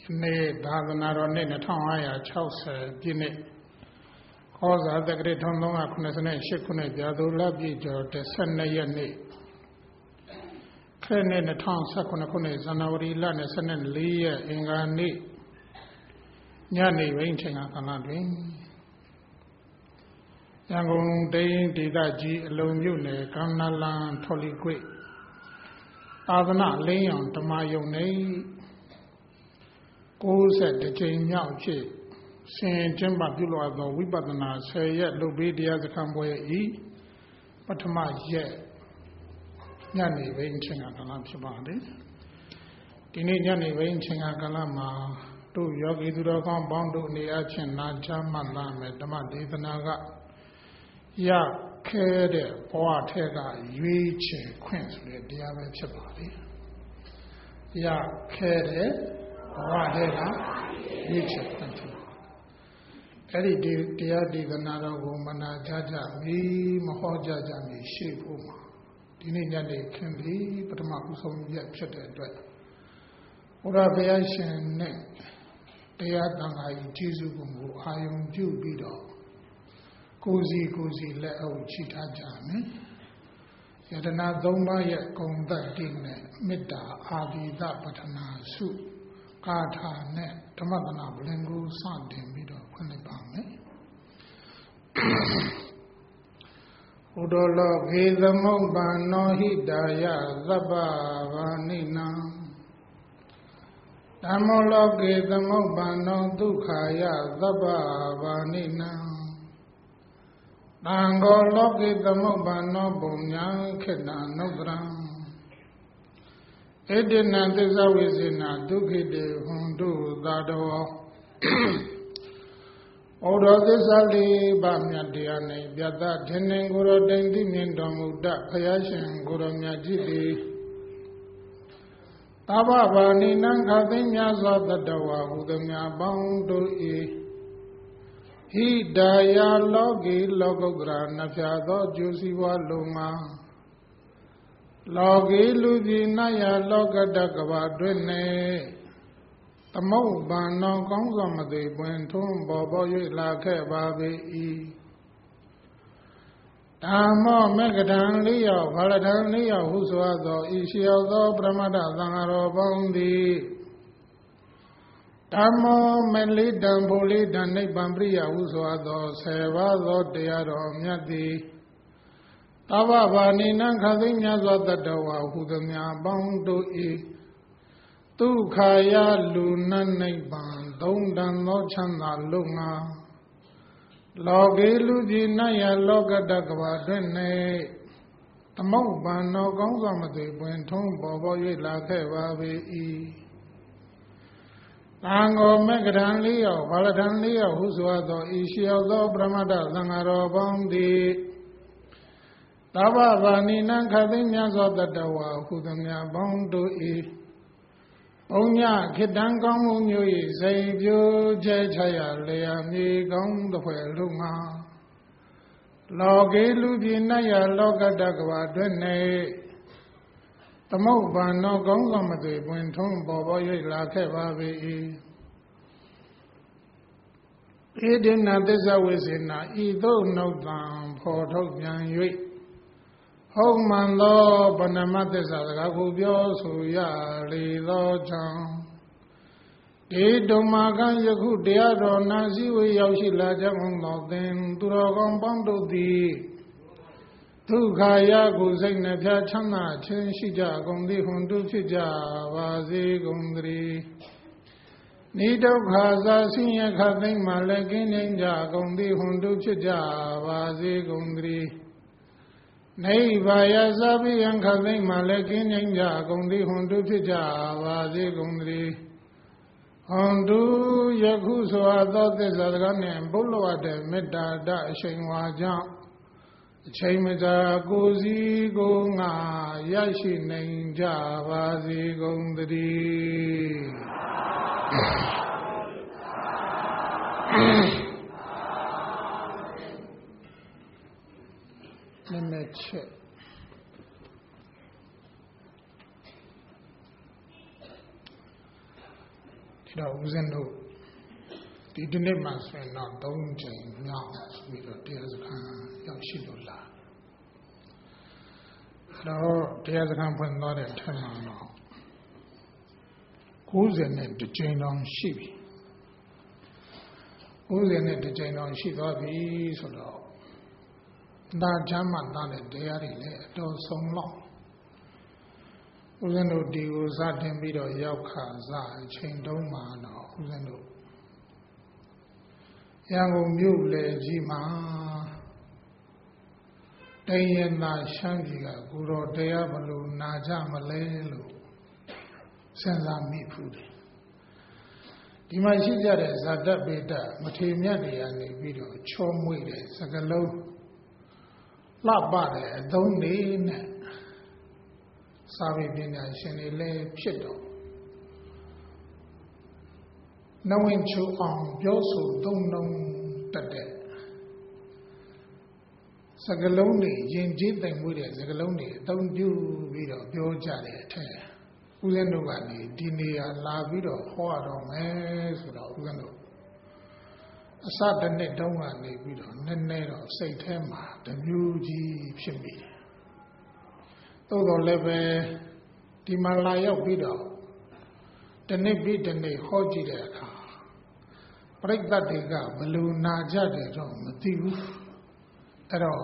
နေ့သာသနာတော်နှစ်2560ပြည့်နှစ်ဩဇာတက္ကရာ1388ခုနှစ်ပြာသူလပြည့်ကျော်12ရက်နေ့ခေတ်နှစ်2019ခုနှစ်ဇန်နဝါရီလ24ရက်အင်္ဂါနေ့ညနေပိုင်းချိန်ကာလတွင်ရန်ကုန်ဒေသကြီးအလုံမြို့နယ်ကမ်းနားလမ်းထော်လီကွေ့သာသနာလင်းရောင်ဓမ္မယုံနေ60ကြိမ်မြောက်ဖြစ်ဆင်ကျင်းပပြုလုပ်သောဝိပဿနာ10ရက်လုပ်ပြီးတရားစခန်းပွဲဤပထမရက်ညနေပိုင်းချိန်ကာလဖြစ်ပါတယ်ဒီနေ့ညနေပိုင်းချိန်ကာလမှာတို့ယောဂီသူတော်ကောင်းပေါင်းတို့နေအချင်းနာချမှတ်လာမယ်ဓမ္မဒေသနာကရခဲတဲ့ဘဝထဲကရွေးချယ်ခွင့်ဆိုတဲ့တရားပဲဖြစ်ပါလေရခဲတဲ့ဘဝထဲကရွေးချယ်ခွင့်ဖြစ်ပါအဲ့ဒီတရားဒေသနာတော်ကိုမနာကြကြမီမဟောကြကြမီရှေ့ဖို့မှာဒီနေ့ညနေခင်းပြီးပထမဦးဆုံးရက်ဖြစ်တဲ့အတွက်ဘုရားဘုရားရှင်နဲ့တရားသံဃာကြီးကျေးဇူးကိုအာယုံပြုပြီးတော့ကိုယ်စီလက်အုပ်ချီထားကြမယ်ယတနာ၃ပါးရဲ့ဂုဏ်သက်တည်နဲ့မေတ္တာအာဘိဓပဋ္ဌနာစုကာထာနဲ့ဓမ္မသနာပလင်ကိုစတင်ပြီးတော့ဖွင့်လိုက်ပါမယ်ဥဒ္ဓလောကေသမုပ္ပန္နောဟိတာယသဗ္ဗဗာနိနံဓမ္မောလောကေသမုပ္ပန္နောဒုက္ခာယသဗ္ဗဗာနိနံသံဃောလောကေသမုပ္ပန္နောပုညံခေတ္တနုတ္တရံဧတေနသစ္စာဝိစေနဒုက္ခိတေဟွန်တုသာတောဩရောသစ္စာလေးပါးမြတ်တရား၌ပြတ်သားထင်ထင်ကိုယ်တော်တိုင်သိမြင်တော်မူတတ်ဘုရားရှင်ကိုယ်တော်မြတ်ကြီးသည်သဗ္ဗဗာနိနံခသိများစွာတတ္တဝါဟုသည်များပေါင်းတို့၏ဟိတာယလောကေလောကုတ္တရာနှဖျားသောကျိုးစီးပွားလုံငါလောကေလူပြည်နယလောကတကဘာတွင်နေသမုပ္ပန္နောကောင်းစွာမသိပွင့်ထွန်းပေါ်ပေါ်၍လာခဲ့ပါပေ၏ဓမ္မောမေကထံလေးရောက်ဘာလထံလေးရောက်ဟုဆိုသောဤရှိရောက်သောပရမတ္ထသံဃာတော်ပေါင်းသည်ဓမ္မောမေလေးတံဖို့လေးတံနိဗ္ဗာန်ပရိယဟုဆိုသော10ပါးသောတရားတော်မြတ်သည်သဗ္ဗဗာနိနံခသိများစွာတတ္တဝါဟုသည်များပေါင်းတို့၏ဒုက္ခာယလူနနိဗ္ဗာန်သုံးတန်သောချမ်းသာလုံငါလောကေလူကြီးနယလောကတကဘာတွင်နေသမုပ္ပန္နောကောင်းစွာမသိပွင့်ထုံးပေါ်ပေါ်၍လာခဲ့ပါပေ၏သံဃောမေကထံလေးရောက်ဘာလထံလေးရောက်ဟုဆိုသောဤရှိရောက်သောပရမတ္ထသံဃာတော်ပေါင်းသည်သဗ္ဗဗာနိနံခသိများစွာတတ္တဝါဟုသည်များပေါင်းတို့၏ဘုံညခေတ္တံကောင်းမှုမျိုး၏စိတ်ပြိုကျဲချရလျာမြေကောင်းသဖွယ်လုံငါလောကေလူပြည်နယလောကတကဘာတွင်နေသမုပ္ပန္နောကောင်းစွာမသိပွင့်ထွန်းပေါ်ပေါ်၍လာခဲ့ပါပေ၏ဧတေနသစ္စာဝိစေနဤသို့နှုတ်တံဖော်ထုတ်ပြန်၍ဟုတ်မှန်သောဗဏမသစ္စာစကားကိုပြောဆိုရလေသောကြောင့်ဒီဓမ္မကံယခုတရားတော်နာစည်းဝေးရောက်ရှိလာကြောင်းသောသင်သူတော်ကောင်းပေါင်းတို့သည်ဒုက္ခရာကိုစိတ်နှဖျားချမ်းသာခြင်းရှိကြကုန်သည်ဟွန်တုဖြစ်ကြပါစေကုန်သတည်းနိဒုက္ခသာဆင်းရဲခသိမ့်မှလည်းကင်းနိုင်ကြကုန်သည်ဟွန်တုဖြစ်ကြပါစေကုန်သတည်းနိဗ္ဗာယသဗ္ဗယံခသိမ့်မှလည်းကင်းနိုင်ကြကုန်သည်ဟွန်တုဖြစ်ကြပါစေကုန်သတည်းဟွန်တုယခုဆိုသောသစ္စာစကားနှင့်ဘုလောတဲ့မေတ္တာတအရှိန်ဝါကြောင့်အချိန်မကြာကိုယ်စီကိုငါရရှိနိုင်ကြပါစေကုန်သတည်းနည်းနည်းချက်ဒီတော့ဦးဇင်းတို့ဒီနေ့မှဆိုရင်တော့3ချိန်မြောက်ပြီးတော့တရားစခန်းရောက်ရှိလို့လာတော့တရားစခန်းဖွင့်သွားတဲ့ထက်မှာတော့90နဲ့တစ်ချိန်တောင်ရှိပြီ90နဲ့တစ်ချိန်တောင်ရှိသွားပြီဆိုတော့ဒါချမ်းမှသားတဲ့တရားတွေလည်းအတော်ဆုံးလောက်ဦးဇင်းတို့ဒီကိုစတင်ပြီးတော့ရောက်ခါစအချိန်တုံးမှာတော့ဦးဇင်းတို့ရန်ကုန်မြို့လေကြီးမှာတရင်သာရှမ်းပြည်ကကိုတော်တရားဘလို့နာကြမလဲလို့စဉ်းစားမိဖူးတယ်ဒီမှာရှိကြတဲ့ဇာတပေတမထေမြတ်တွေကနေပြီးတော့ချောမွေ့တဲ့စကလုံးလှပတဲ့အသုံးတွေနဲ့စာပေပညာရှင်တွေလည်းဖြစ်တော့နဝင်ချိုအောင်ပြောဆိုသုံးနှုန်းတတ်တဲ့စကလုံးတွေယဉ်ကျေးသိမ်မွေ့တဲ့စကလုံးတွေအသုံးပြုပြီးတော့ပြောကြတဲ့အထက်ဦးဇင်းတို့ကနေဒီနေရာလာပြီးတော့ဟောရတော့မယ်ဆိုတော့ဦးဇင်းတို့အစတစ်နှစ်တုန်းကနေပြီးတော့နည်းနည်းတော့စိတ်ထဲမှာတမျိုးကြီးဖြစ်မိတယ်သို့တော်လည်းပဲဒီမှာလာရောက်ပြီးတော့တနေ့ပြီးတနေ့ဟောကြည့်တဲ့အခါပရိသတ်တွေကဘလို့နာကြတယ်တော့မသိဘူးအဲ့တော့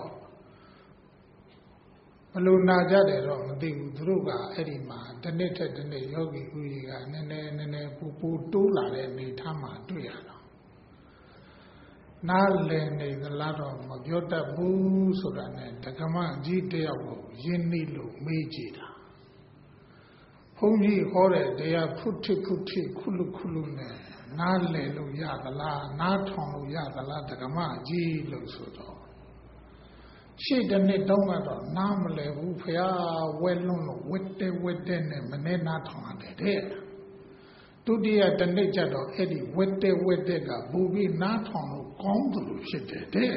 ဘလို့နာကြတယ်တော့မသိဘူးသူတို့ကအဲ့ဒီမှာတနေ့ထက်တနေ့ယောဂီဥကြီးကနည်းနည်းပူတိုးလာတဲ့အနေထားမှာတွေ့ရတော့နားလည်နေသလားတော့မပြောတတ်ဘူးဆိုတာနဲ့ဓကမကြီးတယောက်ကိုယဉ်နေလို့မေးကြည့်တာဘုန်းကြီးဟောတဲ့တရားဖုထိခုလူနဲ့နားလည်လို့ရသလားနားထောင်လို့ရသလားဓကမကြီးလို့ဆိုတော့ရှေ့တစ်နှစ်တုန်းကတော့နားမလည်ဘူးဖရာဝဲလွန်းလို့ဝက်တဲ့နဲ့မနဲ့နားထောင်ရတယ်တဲ့ဒုတိယတစ်နှစ်ကျတော့အဲ့ဒီဝက်တဲ့ကဘူပြီးနားထောင်လို့ကောင်းတယ်လို့ဖြစ်တယ်တဲ့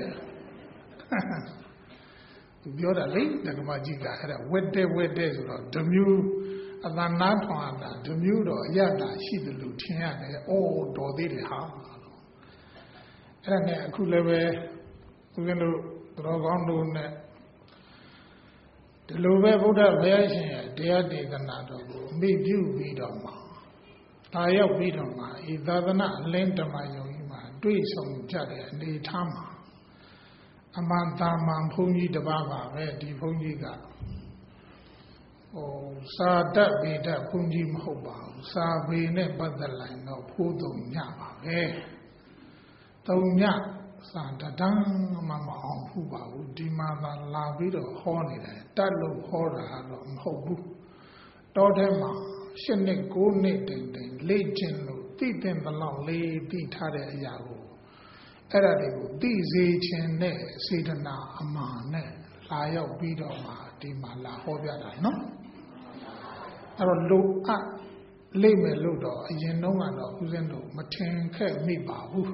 သူပြောတာလေဓကမကြီးကအဲ့ဒါဝက်တဲ့ဆိုတော့ဓမျိုးအတန်နားထောင်တာဓမျိုးတော့အရတာရှိတယ်လို့ထင်ရတယ်။အိုးတော်သေးတယ်ဟာလို့အဲ့ဒါနဲ့အခုလည်းပဲဦးဇင်းတို့တော်ကောင်းတို့နဲ့ဒီလိုပဲဗုဒ္ဓဘုရားရှင်ရဲ့တရားဒေသနာတော်ကိုအမိပြုပြီးတော့မှဒါရောက်ပြီးတော့မှဤသာသနာအလင်းဓမ္မယုံကြီးမှာတွေ့ဆုံကြတဲ့အနေထားမှာအမှန်သာမှန်ဘုန်းကြီးတစ်ပါးပါပဲဒီဘုန်းကြီးကစာတတ်ပေတတ်ဘုန်းကြီးမဟုတ်ပါဘူးစာပေနဲ့ပတ်သက်လိုက်တော့ဖိုးသုံးညပါပဲသုံးညစာတန်းမှမအောင်ဘူးပါဘူးဒီမှာသာလာပြီးတော့ဟောနေတယ်တတ်လို့ဟောတာတော့မဟုတ်ဘူးတောထဲမှာ7 နှစ်9 နှစ်တိမ်လေ့ကျင့်လို့သိတဲ့ဘလောက်လေးသိထားတဲ့အရာကိုအဲ့ဒါတွေကိုသိစေခြင်းနဲ့စေတနာအမှန်နဲ့လာရောက်ပြီးတော့မှဒီမှာလာဟောပြတာနော်အဲ့တော့လူအပ်လိမ့်မယ်လို့တော့အရင်တုန်းကတော့ဦးဇင်းတို့မထင်ခဲ့မိပါဘူး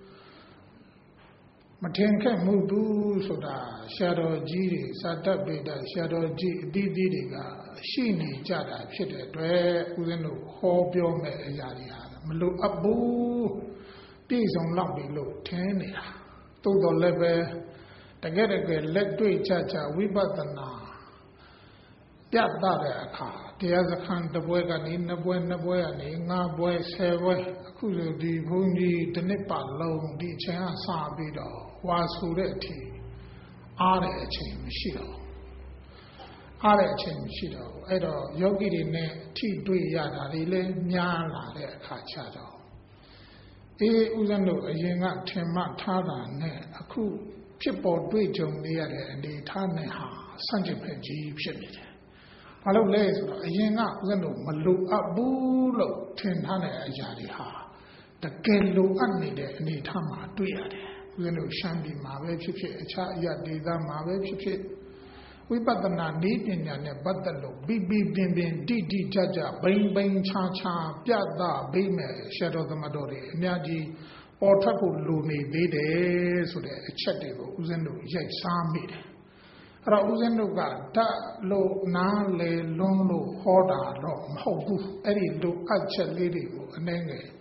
မထင်ခဲ့မှုဘူးဆိုတာဆရာတော်ကြီးတွေစာတတ်ပေတတ်ဆရာတော်ကြီးအသီးသီးတွေကရှိနေကြတာဖြစ်တဲ့အတွက်ဦးဇင်းတို့ဟောပြောမဲ့အရာတွေဟာမလိုအပ်ဘူးပြည့်စုံလောက်ပြီလို့ထင်နေတာသို့တော်လည်းပဲတကယ်လက်တွေ့ကြဝိပဿနာပြတ်တဲ့အခါတရားစခန်းတစ်ပွဲကနေ2ပွဲကနေ5ပွဲ10ပွဲအခုဆိုဒီဘုန်းကြီးတစ်နှစ်ပတ်လုံးဒီအချိန်ကစပြီးတော့ဝါဆိုတဲ့အထိအားတဲ့အချိန်မရှိတော့အဲ့တော့ယောဂီတွေနဲ့ထိတွေ့ရတာတွေလည်းများလာတဲ့အခါကျတော့ဦးဇင်းတို့အရင်ကထင်မှတ်ထားတာနဲ့အခုဖြစ်ပေါ်တွေ့ကြုံနေရတဲ့အနေအထားနဲ့ဟာဆန့်ကျင်ဘက်ကြီးဖြစ်နေတယ်ဘာလို့လဲဆိုတော့အရင်ကဦးဇင်းတို့မလိုအပ်ဘူးလို့ထင်ထားတဲ့အရာတွေဟာတကယ်လိုအပ်နေတဲ့အနေအထားမှာတွေ့ရတယ်ဦးဇင်းတို့ရှမ်းပြည်မှာပဲဖြစ်ဖြစ်အခြားအရာဒေသမှာပဲဖြစ်ဖြစ်ဝိပဿနာနည်းပညာနဲ့ပတ်သက်လို့ပြပြပင်တိကြဘိန်းချာပြသပေးမယ်ဆရာတော်သမတော်တွေအများကြီးပေါ်ထွက်ဖို့လိုနေသေးတယ်ဆိုတဲ့အချက်တွေကိုဦးဇင်းတို့ရိုက်စားမိတယ်အဲ့တော့ဦးဇင်းတို့ကတတ်လို့နားလေလွန်းလို့ဟောတာတော့မဟုတ်ဘူးအဲ့ဒီလိုအပ်ချက်လေးတွေကိုအနည်းငယ်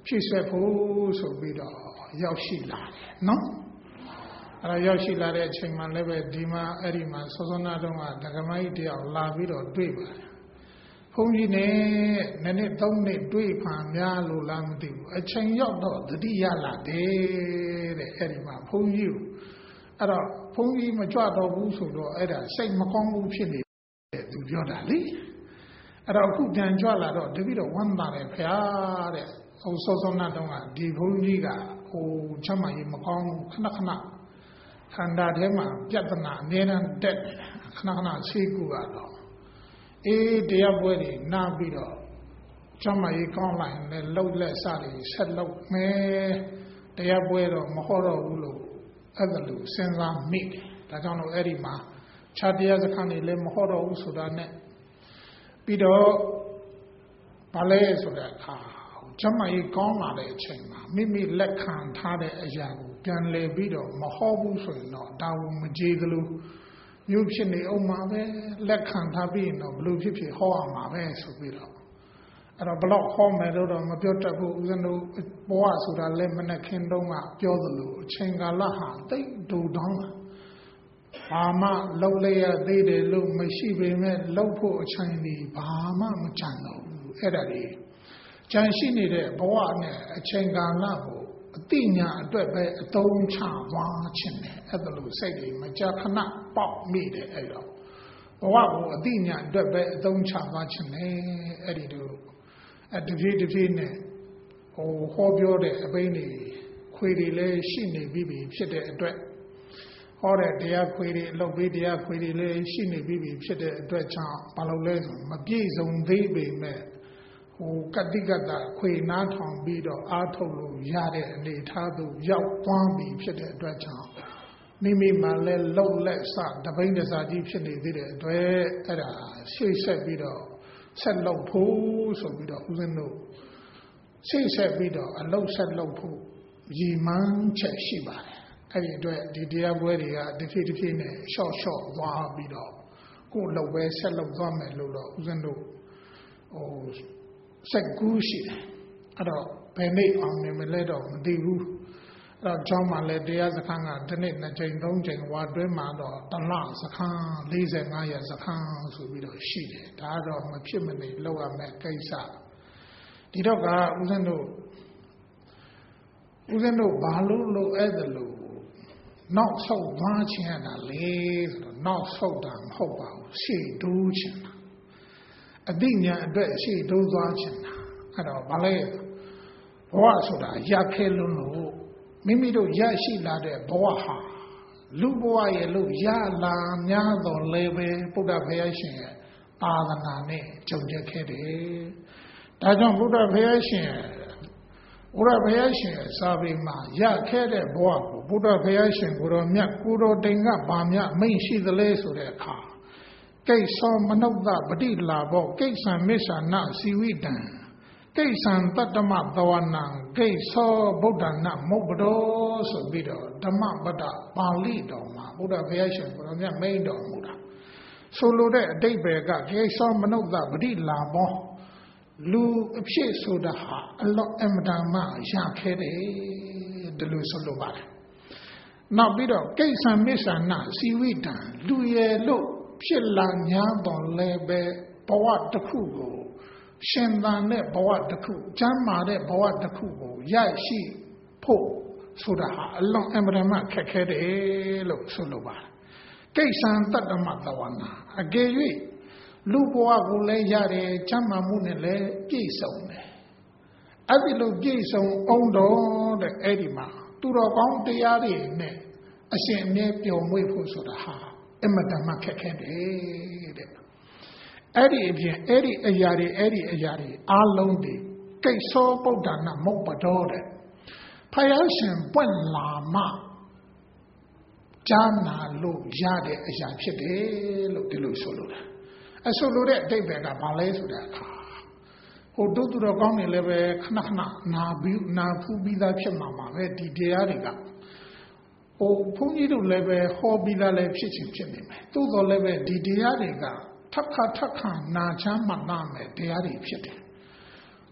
ဖြည့်ဆွဲဖို့ဆိုပြီးတော့ရောက်ရှိလာတယ်နော်အဲ့ဒါရောက်ရှိလာတဲ့အချိန်မှာလည်းပဲဒီမှာအဲ့ဒီမှာစောစောနာတုန်းကဒကမကြီးတယောက်လာပြီးတော့တွေ့ပါတယ်ဘုန်းကြီးနဲ့နှစ်နှစ်သုံးနှစ်တွေ့ခံများလို့လားမသိဘူးအချိန်ရောက်တော့တတိယလာတယ်တဲ့အဲ့ဒီမှာဘုန်းကြီးကိုအဲ့တော့ဘုန်းကြီးမကြွတော့ဘူးဆိုတော့အဲ့ဒါစိတ်မကောင်းဘူးဖြစ်နေတယ်သူပြောတာလေအဲ့တော့အခုပြန်ကြွလာတော့တပည့်တော်ဝမ်းသာတယ်ဖေတဲ့ဟိုစောစောနာတုန်းကဒီဘုန်းကြီးကဟိုချမ်းမကြီးမကောင်းခဏခဏခန္ဓာထဲမှာပြဿနာအများနဲ့တက်ခဏခဏဆေးကူကတော့တရားပွဲတွေနားပြီးတော့ချမ်းမကြီးကောင်းလိုက်ရင်လှုပ်လက်စတွေဆက်လှုပ်မယ်တရားပွဲတော့မဟောတော့ဘူးလို့အဲ့ဒါလို့စဉ်းစားမိတယ်ဒါကြောင့်လို့အဲ့ဒီမှာခြားတရားစခန်းတွေလည်းမဟောတော့ဘူးဆိုတာနဲ့ပြီးတော့ဘာလဲဆိုတဲ့အခါချမ်းမကြီးကောင်းလာတဲ့အချိန်မှာမိမိလက်ခံထားတဲ့အရာကိုပြန်လည်ပြီးတော့မဟောဘူးဆိုရင်တော့ဒါဝမကြေကလို့မျိုးဖြစ်နေအောင်မှာပဲလက်ခံထားပြီးရင်တော့ဘလို့ဖြစ်ဖြစ်ဟောရမှာပဲဆိုပြီးတော့အဲ့တော့ဘလို့ဟောမယ်တော့မပြောတတ်ဘူးဦးဇင်းတို့ဘဝဆိုတာလည်းမနဲ့ခင်တုံးကပြောသလိုအချိန်ကာလဟာတိတ်ဒူတောင်းဘာမှလှုပ်လိုက်ရသေးတယ်လို့မရှိပေမဲ့လှုပ်ဖို့အချိန်ဒီဘာမှမကြံတော့ဘူးအဲ့ဒါကြီးကြံရှိနေတဲ့ဘဝနဲ့အချိန်ကာလကိုအတိညာအတွက်ပဲအသုံးချသွားခြင်းနဲ့အဲ့ဒါလို့စိတ်တွေမကြာခဏပေါက်မိတယ်အဲ့တော့ဘဝကိုအတိညာအတွက်ပဲအသုံးချသွားခြင်းနဲ့အဲ့ဒီတို့တဖြည်းဖြည်းနဲ့ဟောပြောတဲ့အပိုင်းတွေခွေတွေလည်းရှိနေပြီဖြစ်တဲ့အတွက်ဟောတဲ့တရားခွေတွေအလုပ်ပေးတရားခွေတွေလည်းရှိနေပြီဖြစ်တဲ့အတွက်ကြောင့်ဘာလို့လဲဆိုမပြည့်စုံသေးပေမဲ့ကတိကတခွေနားထောင်ပြီးတော့အားထုတ်လို့ရတဲ့အနေအထားသို့ရောက်သွားပြီဖြစ်တဲ့အတွက်ကြောင့်မိမိမှလည်းလှုပ်လက်စတပိန်းတစားကြီးဖြစ်နေသေးတဲ့အတွက်အဲ့ဒါရှေ့ဆက်ပြီးတော့ဆက်လုပ်ဖို့ဆိုပြီးတော့ဦးဇင်းတို့ရှေ့ဆက်ပြီးတော့အလုပ်ဆက်လုပ်ဖို့ရည်မှန်းချက်ရှိပါတယ်အဲ့ဒီအတွက်ဒီတရားပွဲတွေကတဖြည်းဖြည်းနဲ့ရှော့သွားပြီးတော့ကိုယ်လုပ်ပဲဆက်လုပ်သွားမယ်လို့တော့ဦးဇင်းတို့စိတ်ကူးရှိတယ်အဲ့တော့ဘယ်နေ့အောင်နေမလဲတော့မသိဘူးအဲ့တော့ကျောင်းမှာလည်းတရားစခန်းကတစ်နေ့2ချိန်3ချိန်ဝါတွဲမှာတော့တလစခန်း45ရက်စခန်းဆိုပြီးတော့ရှိတယ်ဒါတော့မဖြစ်မနေလုပ်ရမယ့်ကိစ္စဒီတော့ကဦးဇင်းတို့ဘာလို့အဲ့ဒါလို့နောက်ဆုတ်သွားခြင်းရတာလေဆိုတော့နောက်ဆုတ်တာမဟုတ်ပါဘူးရှေ့တိုးခြင်းအတိညာအတွက်ရှေ့တိုးသွားခြင်းအဲ့တော့ဘာလဲဘဝဆိုတာရခဲလွန်းလို့မိမိတို့ရရှိလာတဲ့ဘဝဟာလူဘဝရဲ့လို့ရလာများတော်လဲပဲဗုဒ္ဓဘုရားရှင်ရဲ့သာသနာနဲ့ကြုံတက်ခဲ့တယ်ဒါကြောင့်ဗုဒ္ဓဘုရားရှင်ရဲ့စာပေမှာရခဲ့တဲ့ဘဝကိုဗုဒ္ဓဘုရားရှင်ကိုတော်မြတ်ကိုတော်တိန်ကဗာမြမိတ်ရှိသလဲဆိုတဲ့အခါကိစ္ဆောမနုဿပတိလာဘောကိစ္ဆံမစ္ဆာနစီဝိတံကိစ္ဆံတတ္တမသဝနံကိစ္ဆောဗုဒ္ဓနာမုပ္ပတောဆိုပြီးတော့ဓမ္မပဒပါဠိတော်မှာဘုရားဘုရားရှင်ကိုတော်မြတ်မိန့်တော်မူတာဆိုလိုတဲ့အတိတ်ပဲကကိစ္ဆောမနုဿပတိလာဘောလူအဖြစ်ဆိုတာဟာအလောအမတန်မှရခဲ့တယ်ဒီလိုဆိုလိုပါတယ်နောက်ပြီးတော့ကိစ္ဆံမစ္ဆာနစီဝိတံလူရဲ့လို့ဖြစ်လာ냐တော်လဲပဲဘဝတစ်ခုကိုရှင်သန်တဲ့ဘဝတစ်ခုကျမ်းမာတဲ့ဘဝတစ်ခုကိုရရှိဖို့ဆိုတာဟာအလွန်အမတန်မှခက်ခဲတယ်လို့ဆိုလိုပါတယ်ကိစ္ဆံတတ္တမသဝနာအကယ်၍လူဘဝကိုလည်းရတယ်ကျမ်းမာမှုနဲ့လည်းပြည့်စုံတယ်အဲ့ဒီလိုပြည့်စုံအောင်တော့တဲ့အဲ့ဒီမှာသူတော်ကောင်းတရားတွေနဲ့အရှင်အမြဲပျော်မွေ့ဖို့ဆိုတာဟာအမတန်မှခက်ခဲတယ်တဲ့အဲ့ဒီအပြင်အဲ့ဒီအရာတွေအားလုံးဒီကိစ္ဆောဗုဒ္ဓနာမုပ္ပတောတဲ့ဖယားရှင်ပွင့်လာမှကြားနာလို့ရတဲ့အရာဖြစ်တယ်လို့ဒီလိုဆိုလိုတာအဆိုလိုတဲ့အတိတ်ပဲကဘာလဲဆိုတဲ့အခါဟိုတို့သူတော်ကောင်းတွေလည်းပဲခဏခဏနာဖူးပြီးသားဖြစ်မှာပါပဲဒီတရားတွေကဘုန်းကြီးတို့လည်းပဲဟောပြီးသားလည်းဖြစ်ချင်းဖြစ်နေမယ်သို့တော်လည်းပဲဒီတရားတွေကထပ်ခါနာချမ်းမှတ်နာမယ်တရားတွေဖြစ်တယ်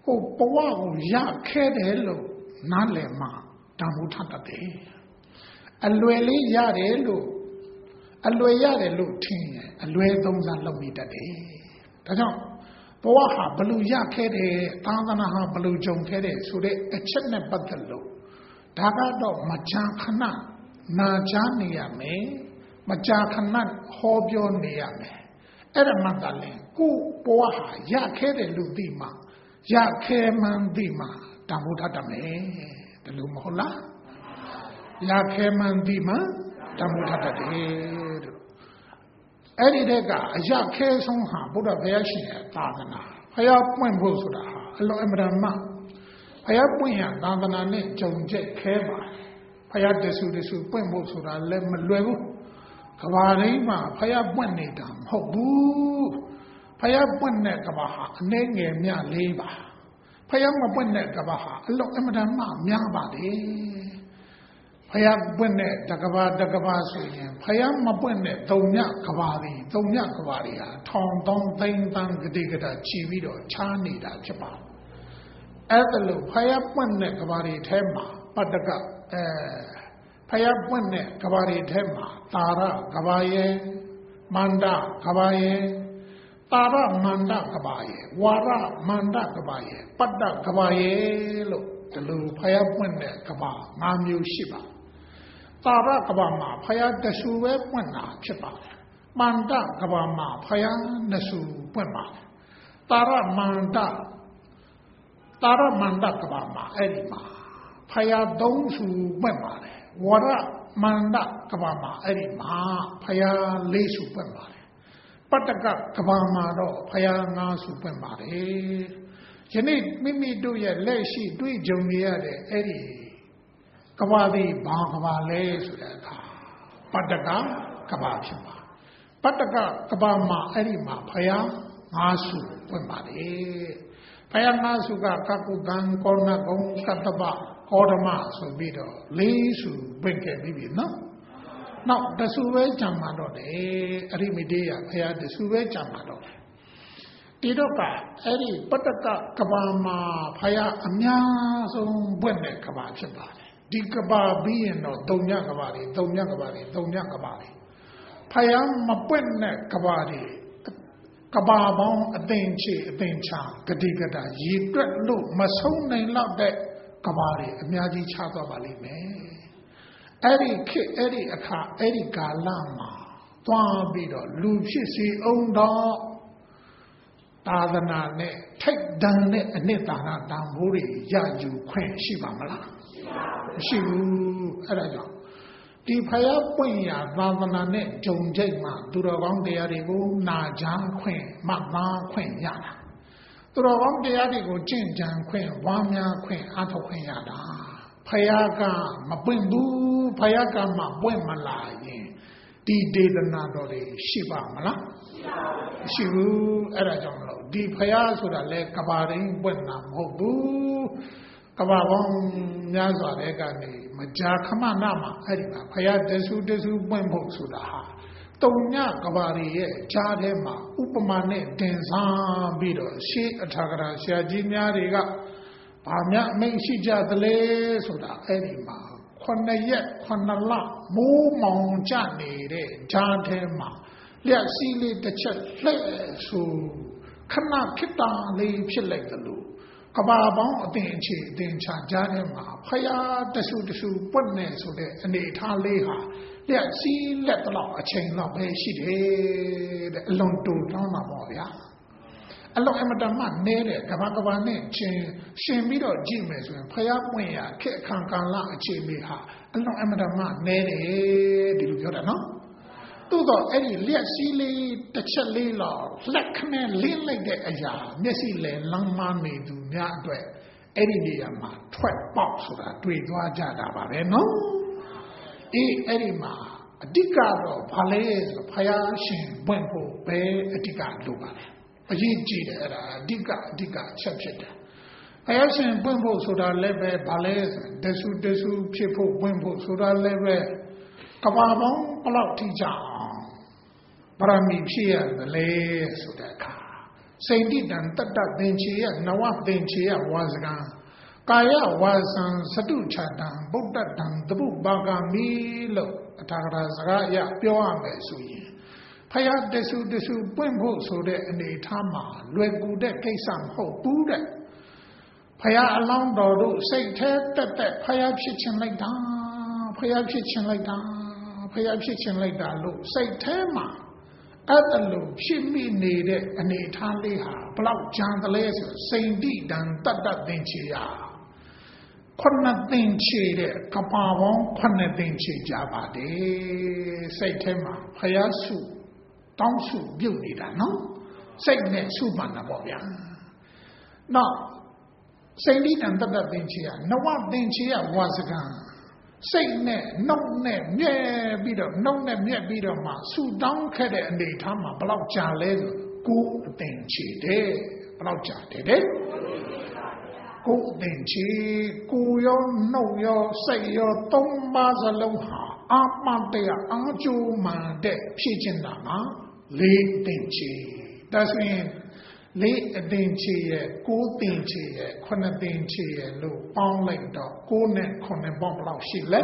ဟိုဘဝကိုရခဲ့တယ်လို့နားလည်မှတန်ဖိုးထားတတ်တယ်အလွယ်လေးရတယ်လို့အလွယ်ရတယ်လို့ထင်ရင်အလွယ်သုံးစားလုပ်မိတတ်တယ်ဒါကြောင့်ဘဝဟာဘလို့ရခဲ့တယ်သာသနာဟာဘလို့ကြုံခဲ့တယ်ဆိုတဲ့အချက်နဲ့ပတ်သက်လို့ဒါကတော့မကြာခဏနာကြားနေရမယ်မကြာခဏဟောပြောနေရမယ်အဲ့ဒါမှသာလေကိုဘဝဟာရခဲ့တယ်လို့သိမှရခဲ့မှန်းသိမှတန်ဖိုးထားတတ်မယ်ဒါလို့မဟုတ်လားရခဲမှန်ဒီမှာတမှုထတတ်တယ်တို့အဲ့ဒီတဲ့ကအရခဲဆုံးဟာဘုရားဘုရားရှင်ရဲ့သာသနာဘုရားပွင့်ဖို့ဆိုတာဟာအလောအမရမဘုရားပွင့်ရသာသနာနဲ့ကြုံကျက်ခဲပါဘုရားတဆူပွင့်ဖို့ဆိုတာလည်းမလွယ်ဘူးကဘာရင်းမှာဘုရားပွင့်နေတာမဟုတ်ဘူးဘုရားပွင့်တဲ့ကဘာဟာအနေငယ်မြလေးပါဘုရားမပွင့်တဲ့ကဘာဟာအလောအမရမများပါတယ်ဘုရားပွင့်တဲ့တကဘာဆိုရင်ဘုရားမပွင့်တဲ့သုံးညကဘာတွေဟာထောင်တောင်းသိန်းတန်းဂတိကတာချီပြီးတော့ချားနေတာဖြစ်ပါအဲ့ဒါလို့ဘုရားပွင့်တဲ့ကဘာတွေထဲမှာပတ္တကဘုရားပွင့်တဲ့ကဘာတွေထဲမှာတာရကဘာရဲ့မန္တကဘာရဲ့တာရမန္တကဘာရဲ့ဝါရမန္တကဘာရဲ့ပတ္တကဘာရဲ့လို့ဒီလိုဘုရားပွင့်တဲ့ကဘာ၅မျိုးရှိပါတာရကဘာမှာဘုရားတဆူပဲပွင့်တာဖြစ်ပါတယ်မန္တကဘာမှာဘုရားနှစ်ဆူပွင့်ပါတယ်တာရမန္တကဘာမှာအဲ့ဒီမှာဘုရားသုံးဆူပွင့်ပါတယ်ဝရမန္တကဘာမှာအဲ့ဒီမှာဘုရားလေးဆူပွင့်ပါတယ်ပတ္တကကဘာမှာတော့ဘုရား၅ဆူပွင့်ပါတယ်ယနေ့မိမိတို့ရဲ့လက်ရှိတွေ့ကြုံနေရတဲ့အဲ့ဒီကဘာဒီဘာကဘာလဲဆိုတဲ့အခါပတ္တကကဘာဖြစ်ပါပတ္တကကဘာမှာအဲ့ဒီမှာဘုရား၅ဆူပွင့်ပါတယ်ဘုရား၅ဆူကကကုတံကောဏဂုံသတ္တပကောဓမဆိုပြီးတော့၄ဆူပွင့်ခဲ့ပြီနော်နောက်တဆူပဲကြံမှာတော့တယ်အရိမိတေယဘုရားတဆူပဲကြံမှာတော့တယ်ဒီတော့ကအဲ့ဒီပတ္တကကဘာမှာဘုရားအများဆုံးပွင့်တဲ့ကဘာဖြစ်ပါတယ်ဒီကဘာပြီးရင်တော့သုံးညကဘာတွေဘုရားမပွင့်တဲ့ကဘာတွေကဘာပေါင်းအသိချေအသိချာဂတိကတာရည်တွက်လို့မဆုံးနိုင်တော့တဲ့ကဘာတွေအများကြီးချသွားပါလိမ့်မယ်အဲ့ဒီခေတ်အဲ့ဒီအခါအဲ့ဒီကာလမှာသွားပြီးတော့လူဖြစ်စီအောင်တော့သာသနာနဲ့ထိတ်တန်တဲ့အနှစ်သာရတန်ဖိုးတွေရယူခွင့်ရှိပါမလားမရှိဘူးအဲ့ဒါကြောင့်ဒီဖယားပွင့်ရသာသနာနဲ့ဂျုံကြိတ်မှာသူတော်ကောင်းတရားတွေကိုနာကြားခွင့်မှတ်သားခွင့်ရတာသူတော်ကောင်းတရားတွေကိုကျင့်ကြံခွင့်ဝါများခွင့်အားထုတ်ခွင့်ရတာဖယားကမပွင့်ဘူးဖယားကမှပွင့်မလာရင်ဒီဒေသနာတော်တွေရှိပါမလားမရှိဘူးအဲ့ဒါကြောင့်မလို့ဒီဖယားဆိုတာလေကဘာရင်းပွင့်တာမဟုတ်ဘူးကဘာပေါင်းများစွာတဲ့ကနေမကြာခဏနာမှာအဲ့ဒီမှာဖယားတဆူပွင့်ဖို့ဆိုတာဟာတုံညကဘာရီရဲ့ကြားထဲမှာဥပမာနဲ့တင်စားပြီးတော့ရှေးအထာဂရဆရာကြီးများတွေကဘာများအမိန့်ရှိကြသလဲဆိုတာအဲ့ဒီမှာ9 ရက် 9 လမိုးမောင်ကျနေတဲ့ကြားထဲမှာလျှက်စီးလေးတစ်ချက်လှဲ့ဆိုခဏဖြစ်တာလေးဖြစ်လိုက်တယ်လို့ကဘာပေါင်းအတင်ချေအတင်ချာကြားထဲမှာဖယားတဆူပွက်နေဆိုတဲ့အနေထားလေးဟာလျှက်စီးလက်တော့အချိန်တော့ပဲရှိတယ်တဲ့အလွန်တူတောင်းတာပေါ့ဗျာအလောအမတမနေတဲ့ကဘာနဲ့ရှင်ပြီးတော့ကြည့်မယ်ဆိုရင်ဖယားပွင့်ရခေတ်အခါကာလအခြေအနေဟာအလောအမတမနေတယ်ဒီလိုပြောတာနော်သို့တော့အဲ့ဒီလျှက်စီးလေးတစ်ချက်လေးတော့လက်ခနဲ့လင်းလိုက်တဲ့အရာမျက်စိလဲလမ်းမနေသူများအတွက်အဲ့ဒီနေရာမှာထွက်ပေါက်ဆိုတာတွေ့သွားကြတာပါပဲနော်အေးအဲ့ဒီမှာအဓိကတော့ဘာလဲဆိုဖယားရှင်ပွင့်ဖို့ပဲအဓိကလိုပါတယ်အရေးကြီးတယ်အဲ့ဒါအဓိကအချက်ဖြစ်တယ်ဘုရားရှင်ပွင့်ဖို့ဆိုတာလည်းပဲဘာလဲတဆူဖြစ်ဖို့ပွင့်ဖို့ဆိုတာလည်းပဲကဘာပေါင်းဘလောက်ထိကြအောင်ဗရမီဖြစ်ရတယ်လေဆိုတဲ့အခါစိတ်တိတံတတ္တသင်္ချေယနဝသင်္ချေယဝါစကံကာယဝါစံစတုချတံဗုဒ္ဓတံတပုပါကမိလို့အထာဂရစကားအရပြောရမယ်ဆိုရင်ဖယားတဆူတဆူပွင့်ဖို့ဆိုတဲ့အနေထားမှာလွယ်ကူတဲ့ကိစ္စမဟုတ်ဘူးတဲ့ဖယားအလောင်းတော်တို့စိတ်แท้တက်တက်ဖယားဖြစ်ခြင်းလိုက်တာဖယားဖြစ်ခြင်းလိုက်တာဖယားဖြစ်ခြင်းလိုက်တာလို့စိတ်แท้မှာအဲ့ဒါလို့ဖြစ်မိနေတဲ့အနေထားလေးဟာဘလောက်ကြံတယ်လဲဆိုစိန်တိတံတတ္တသင်္ချေယခုနှစ်သင်္ချေတဲ့ကပါပေါင်းခုနှစ်သင်္ချေကြပါတယ်စိတ်ထဲမှာဖယားစုတောင်းစုပြုတ်နေတာနော်စိတ်နဲ့စုမှန်တာပေါ့ဗျာနောက်စိန်တိတံတတ္တသင်္ချေယနဝသင်္ချေယဝါစကံစိတ်နဲ့နှုတ်နဲ့မြဲပြီးတော့နှုတ်နဲ့မြဲပြီးတော့မှဆူတောင်းခဲ့တဲ့အနေထားမှာဘလောက်ကြာလဲဆိုကိုယ်အသင်ချေတဲ့ဘလောက်ကြာတယ်တဲ့ကိုယ်အသင်ချေကိုယ်ရောနှုတ်ရောစိတ်ရောသုံးပါးစလုံးဟာအာမတ္တရအာကျိုးမှန်တဲ့ဖြစ်ခြင်းတာမှာလေးအသင်ချေဒါဆိုရင်လေးအသင်ချေရဲ့ကိုးသင်ချေရဲ့ခုနှစ်သင်ချေရဲ့လို့ပေါင်းလိုက်တော့ကိုးနဲ့ခုနှစ်ပေါင်းဘယ်လောက်ရှိလဲ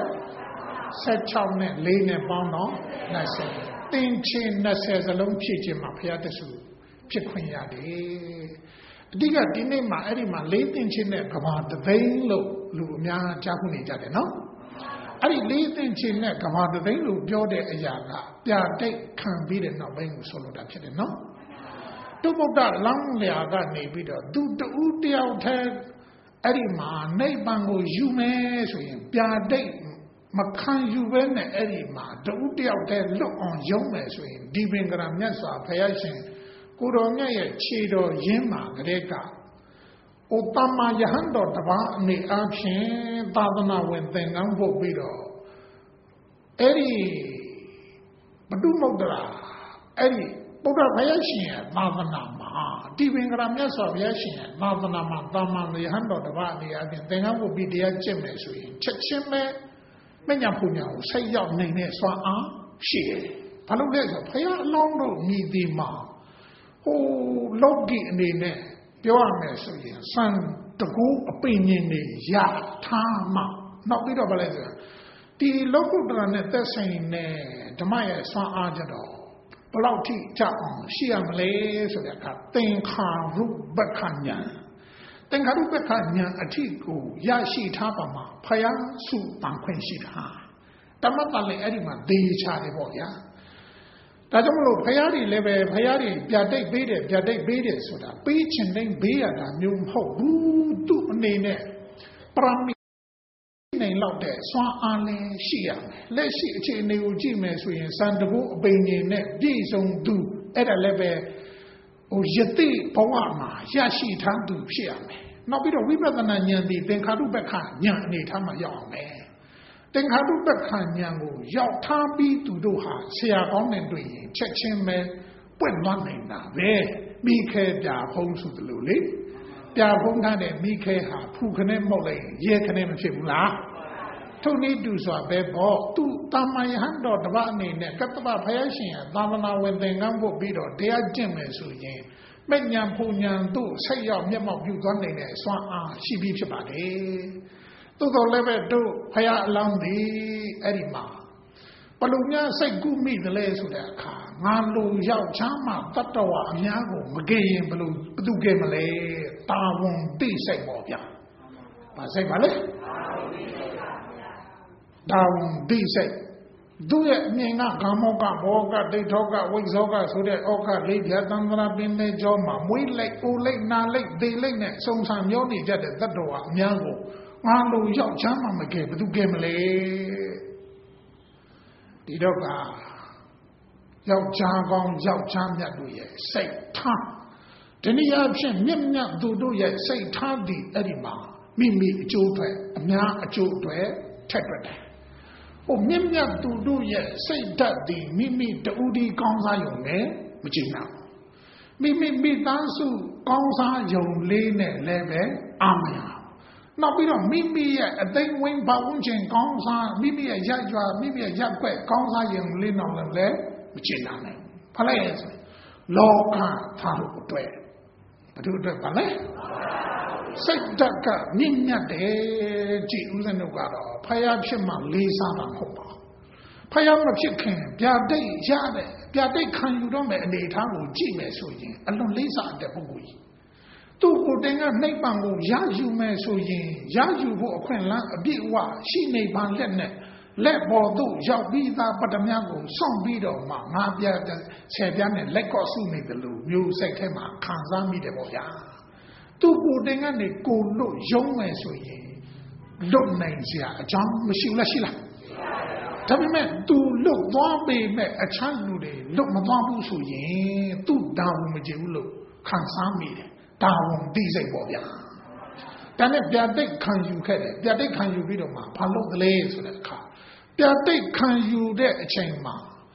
16နဲ့4နဲ့ပေါင်းတော့20သင်ချေ20စလုံးဖြစ်ခြင်းမှာဘုရားတဆူဖြစ်ခွင့်ရတယ်အဓိကဒီနေ့မှာအဲ့ဒီမှာလေးသင်ချေနဲ့ကဘာတသိန်းလို့လူအများကြားခုနေကြတယ်နော်အဲ့ဒီလေးသင်ချေနဲ့ကဘာတသိန်းလို့ပြောတဲ့အရာကပြတိတ်ခံပြီးတဲ့နောက်ပိုင်းကိုဆိုလိုတာဖြစ်တယ်နော်တုဗ္ဗတလောင်းလျာကနေပြီးတော့သူတူတယောက်တည်းအဲ့ဒီမှာနိဗ္ဗာန်ကိုယူမယ်ဆိုရင်ပြတိတ်မခံယူဘဲနဲ့အဲ့ဒီမှာတူတယောက်တည်းလွတ်အောင်ယုံမယ်ဆိုရင်ဒီပင်ကရာမြတ်စွာဘုရားရှင်ကိုတော်မြတ်ရဲ့ခြေတော်ရင်းမှာကလေးကဩတမ္မာယဟန်တော်တပါးအနေအချင်းသာသနာဝင်သင်္ကန်းဖို့ပြီးတော့အဲ့ဒီဘဒုမုဒ္ဒရာအဲ့ဒီဘုရားဘုရားရှင်ရဲ့သာသနာမှာဒီပင်ကရာမြတ်စွာဘုရားရှင်ရဲ့သာသနာမှာတမ္မာယဟန်တော်တပါးအနေအချင်းသင်္ကန်းဖို့ပြီးတရားကျင့်မယ်ဆိုရင်ချက်ချင်းပဲမညာပူညာကိုစိတ်ရောက်နေတဲ့စွာအားရှိတယ်ဘာလို့လဲဆိုဘုရားအလောင်းတို့မြည်ဒီမှာဟိုလောကီအနေနဲ့ပြောရမယ်ဆိုရင်စံတကူအပင်ញင်နေရထားမှနောက်ပြီးတော့ဗလဲဆိုဒီလောကုတ္တရာနဲ့သက်ဆိုင်တဲ့ဓမ္မရဲ့စွမ်းအားကြတော့ဘလောက်ထိကြအောင်ရှိရမလဲဆိုတဲ့အခါသင်္ခါရုပ္ပခဉာဏ်သင်္ခါရုပ္ပခဉာဏ်အထိကိုရရှိထားပါမှာဖယားစုပန်ခွင့်ရှိတာတမတ်တလည်းအဲ့ဒီမှာဒေချာတယ်ပေါ့ဗျာဒါကြောင့်မလို့ဖယားတွေလည်းပဲဖယားတွေပြတိတ်ပေးတယ်ဆိုတာပေးချင်တိုင်းပေးရတာမျိုးမဟုတ်ဘူးသူ့အနေနဲ့ပရမိနိုင်လောက်တဲ့စွမ်းအားလည်းရှိရမယ်လက်ရှိအခြေအနေကိုကြည့်မယ်ဆိုရင်စံတကူအပိန်ကြီးနဲ့ပြည့်စုံသူအဲ့ဒါလည်းပဲဟိုယတိဘဝမှာရရှိထားသူဖြစ်ရမယ်နောက်ပြီးတော့ဝိပဿနာဉာဏ်ဒီသင်္ခါရုပ္ပခဉာဏ်အနေထားမှာရောက်အောင်မယ်သင်္ခါရုပ္ပခဉာဏ်ကိုရောက်ထားပြီးသူတို့ဟာဆရာကောင်းနဲ့တွေ့ရင်ချက်ချင်းပဲပွင့်သွားနိုင်တာပဲမိခဲပြဖုံးဆိုသလိုလေပြဖုံးထားတဲ့မိခဲဟာဖူခနဲ့မှုတ်လိုက်ရဲခနဲ့မဖြစ်ဘူးလားထုံနည်းတူစွာပဲပေါ့သူတမ္မာယဟန်တော်တပတ်အနေနဲ့ကတ္တဗဘုရားရှင်ရဲ့သာသနာဝင်သင်္ကန်းဖို့ပြီးတော့တရားကျင့်မယ်ဆိုရင်မဉ္ဇဉ်ပူဉ္ဇဉ်တို့ဆက်ရောက်မျက်မှောက်ပြုသွားနိုင်တဲ့စွမ်းအားရှိပြီးဖြစ်ပါတယ်သို့တော်လည်းပဲတို့ဘုရားအလောင်းသည်အဲ့ဒီမှာဘလို့များစိတ်ကူးမိတယ်လဲဆိုတဲ့အခါငါလူယောက်ျားမှတတ္တဝအများကိုမကြင်ရင်ဘလို့ဘသူကဲမလဲတာဝန်သိစိတ်ပေါ့ဗျာဘာစိတ်ပါလဲတာဝန်သိစိတ်သူရဲ့အမြင်ကကာမောကဘောကဒိဋ္ဌောကဝိဇ္ဇောကဆိုတဲ့ဩကလေးပြသံဃာပင်လေးကျော်မှာမွေးလိုက်အိုလိုက်နာလိုက်ဒေလိုက်နဲ့စုံစံမျောနေကြတဲ့တတ္တဝအများကိုငါလူယောက်ျားမှမကဲဘသူကဲမလဲဒီတော့ကယောက်ျားကောင်းယောက်ျားမြတ်တို့ရဲ့စိတ်ထားဒီနည်းအားဖြင့်မြင့်မြတ်သူတို့ရဲ့စိတ်ထားသည်အဲ့ဒီမှာမိမိအကျိုးအတွက်အများအကျိုးအတွက်ထက်တွက်တယ်ဟိုမြင့်မြတ်သူတို့ရဲ့စိတ်ဓာတ်သည်မိမိတူဒီကောင်းစားရုံနဲ့မကြည့်နိုင်မိမိသားစုကောင်းစားရုံလေးနဲ့လည်းပဲအာမရနောက်ပြီးတော့မိမိရဲ့အသိဝင်းဘဝန်းကျင်ကောင်းစားမိမိရဲ့ရကြွမိမိရဲ့ရက်ွက်ကောင်းစားရုံလေးနောက်လည်းမကြည့်နိုင်ဖလဲဆိုလောကသားတို့အတွက်ဘာလို့အတွက်ပါလဲစိတ်ဓာတ်ကမြင့်မြတ်တယ်ကြည်ဦးဇင်းတို့ကတော့ဖယားဖြစ်မှလေးစားတာမဟုတ်ပါဖယားမဖြစ်ခင်ဗျာဒိတ်ရတယ်ဗျာဒိတ်ခံယူတော့မယ်အနေထားကိုကြည့်မယ်ဆိုရင်အလွန်လေးစားတဲ့ပုဂ္ဂိုလ်ကြီးသူ့ကိုယ်တင်ကနှိပ်ပံကိုရယူမယ်ဆိုရင်ရယူဖို့အခွင့်အလမ်းအပြည့်အဝရှိနေပါလက်နဲ့လက်ပေါ်သို့ရောက်ပြီးသားပတ္တမြတ်ကိုစောင့်ပြီးတော့မှငါပြဆယ်ပြားနဲ့လက်ကော့စုနေတယ်လို့မျိုးစိတ်ထဲမှာခံစားမိတယ်ပေါ့ဗျာသူ့ကိုယ်တင်ကနေကိုလွတ်ရုံးမယ်ဆိုရင်လွတ်နိုင်စရာအကြောင်းမရှိဘူးလားရှိလားဒါပေမဲ့သူလွတ်သွားပေမဲ့အခြားလူတွေလွတ်မသွားဘူးဆိုရင်သူ့တာဝန်မကျေဘူးလို့ခံစားမိတယ်တာဝန်သိစိတ်ပေါ့ဗျာဒါနဲ့ပြတိတ်ခံယူခဲ့တယ်ပြတိတ်ခံယူပြီးတော့မှဘာလုပ်ကလေးဆိုတဲ့အခါပြတိတ်ခံယူတဲ့အချိန်မှာ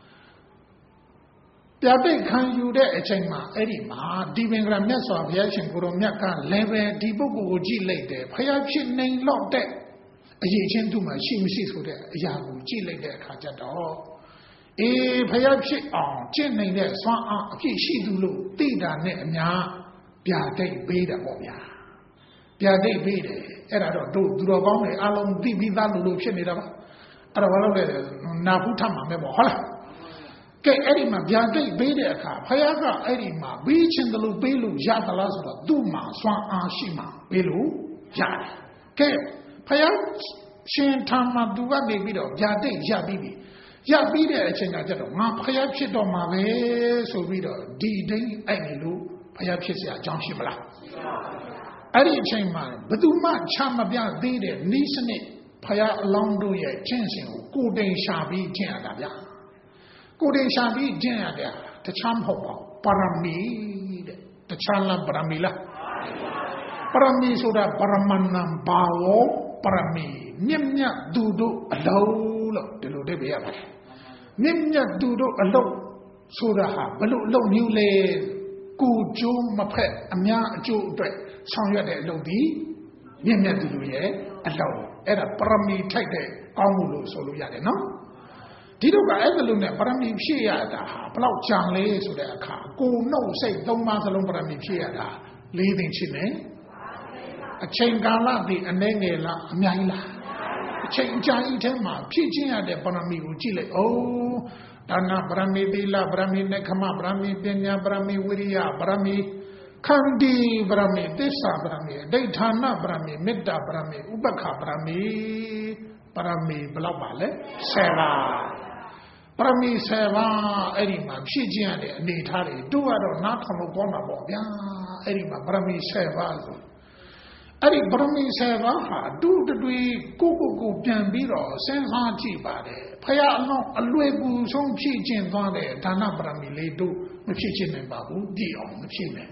ပြတိတ်ခံယူတဲ့အချိန်မှာအဲ့ဒီမှာဒီပင်ကရမြတ်စွာဘုရားရှင်ကိုရောမြတ်ကလည်းပဲဒီပုဂ္ဂိုလ်ကိုကြည့်လိုက်တယ်ဖယားဖြစ်နေတော့တဲ့အရေးချင်းသူ့မှာရှိမရှိဆိုတဲ့အရာကိုကြည့်လိုက်တဲ့အခါကျတော့အေးဖယားဖြစ်အောင်ကျင့်နေတဲ့စွမ်းအားအပြည့်ရှိသူလို့သိတာနဲ့အများပြတိတ်ပေးတယ်ပေါ့ဗျာပြတိတ်ပေးတယ်အဲ့ဒါတော့တို့သူတော်ကောင်းတွေအလုံးသိပြီးသားလို့ဖြစ်နေတာပါအဲ့ဒါဘာလို့လဲနာဖူးထမှာမဲ့ပေါ့ဟုတ်လားကဲအဲ့ဒီမှာဗျာဒိတ်ပေးတဲ့အခါဖယားကအဲ့ဒီမှာပေးခြင်းတလို့ပေးလို့ရသလားဆိုတော့သူ့မှာစွမ်းအားရှိမှပေးလို့ရတယ်ကဲဖယားရှင်ထာမသူကနေပြီးတော့ဗျာဒိတ်ရပြီးပြီရပြီးတဲ့အချိန်ကကျတော့ငါဖယားဖြစ်တော့မှာပဲဆိုပြီးတော့ဒီဒိတ်အဲ့ဒီလို့ဖယားဖြစ်เสียအကြောင်းရှိမလားအဲ့ဒီအချိန်မှာဘယ်သူမှချမပြသေးတဲ့ဤစနစ်ဖယားအလောင်းတို့ရဲ့ကျင့်စဉ်ကိုကိုတိန်ရှာပြီးကျင့်ရတာဗျာကိုတိန်ရှာပြီးကျင့်ရတယ်တခြားမဟုတ်ပါဘူးပါရမီတဲ့တခြားလားပါရမီလားပါရမီဆိုတာပရမဏံဘာဝပါရမီမြင့်မြတ်သူတို့အလုံးလို့ဒီလိုတည်းပြရပါတယ်မြင့်မြတ်သူတို့အလုံးဆိုတာဟာဘလို့အလုံးမျိုးလဲကိုကျိုးမဖက်အများအကျိုးအတွက်ဆောင်ရွက်တဲ့အလုပ်ဒီမြင့်မြတ်သူတို့ရဲ့အလုံးအဲ့ဒါပရမီထိုက်တဲ့ကောင်းမှုလို့ဆိုလို့ရတယ်နော်ဒီတော့ကအဲ့ဒါလို့နဲ့ပရမီဖြည့်ရတာဟာဘလောက်ကြံလဲဆိုတဲ့အခါကိုနှုတ်စိတ်သုံးပါးစလုံးပရမီဖြည့်ရတာ၄သိန်းရှိမယ်အချိန်ကာလဒီအနည်းငယ်လားအများကြီးလားအချိန်အကြာကြီးထဲမှာဖြည့်ချင်းရတဲ့ပရမီကိုကြည့်လိုက်အောင်ဒါနပရမီသီလပရမီနက္ခမပရမီပညာပရမီဝိရိယပရမီခန္တီပရမီသစ္စာပရမီအဋ္ဌာဏပရမီမေတ္တာပရမီဥပက္ခပရမီပရမီဘယ်လောက်ပါလဲ10ပါးပရမီ10ပါးအဲ့ဒီမှာဖြည့်ချင်းရတဲ့အနေထားတွေတို့ကတော့နားထောင်လို့ကောင်းတာပေါ့ဗျာအဲ့ဒီမှာပရမီ10ပါးဆိုအဲ့ဒီပရမီ10ပါးဟာတူတွေကိုပြန်ပြီးတော့စဉ်းစားကြည့်ပါတယ်ဖယားအလုံးအလွယ်ကူဆုံးဖြည့်ခြင်းသွားတဲ့ဒါနပရမီလေးတို့မဖြည့်ခြင်းနိုင်ပါဘူးကြည့်အောင်မဖြည့်နိုင်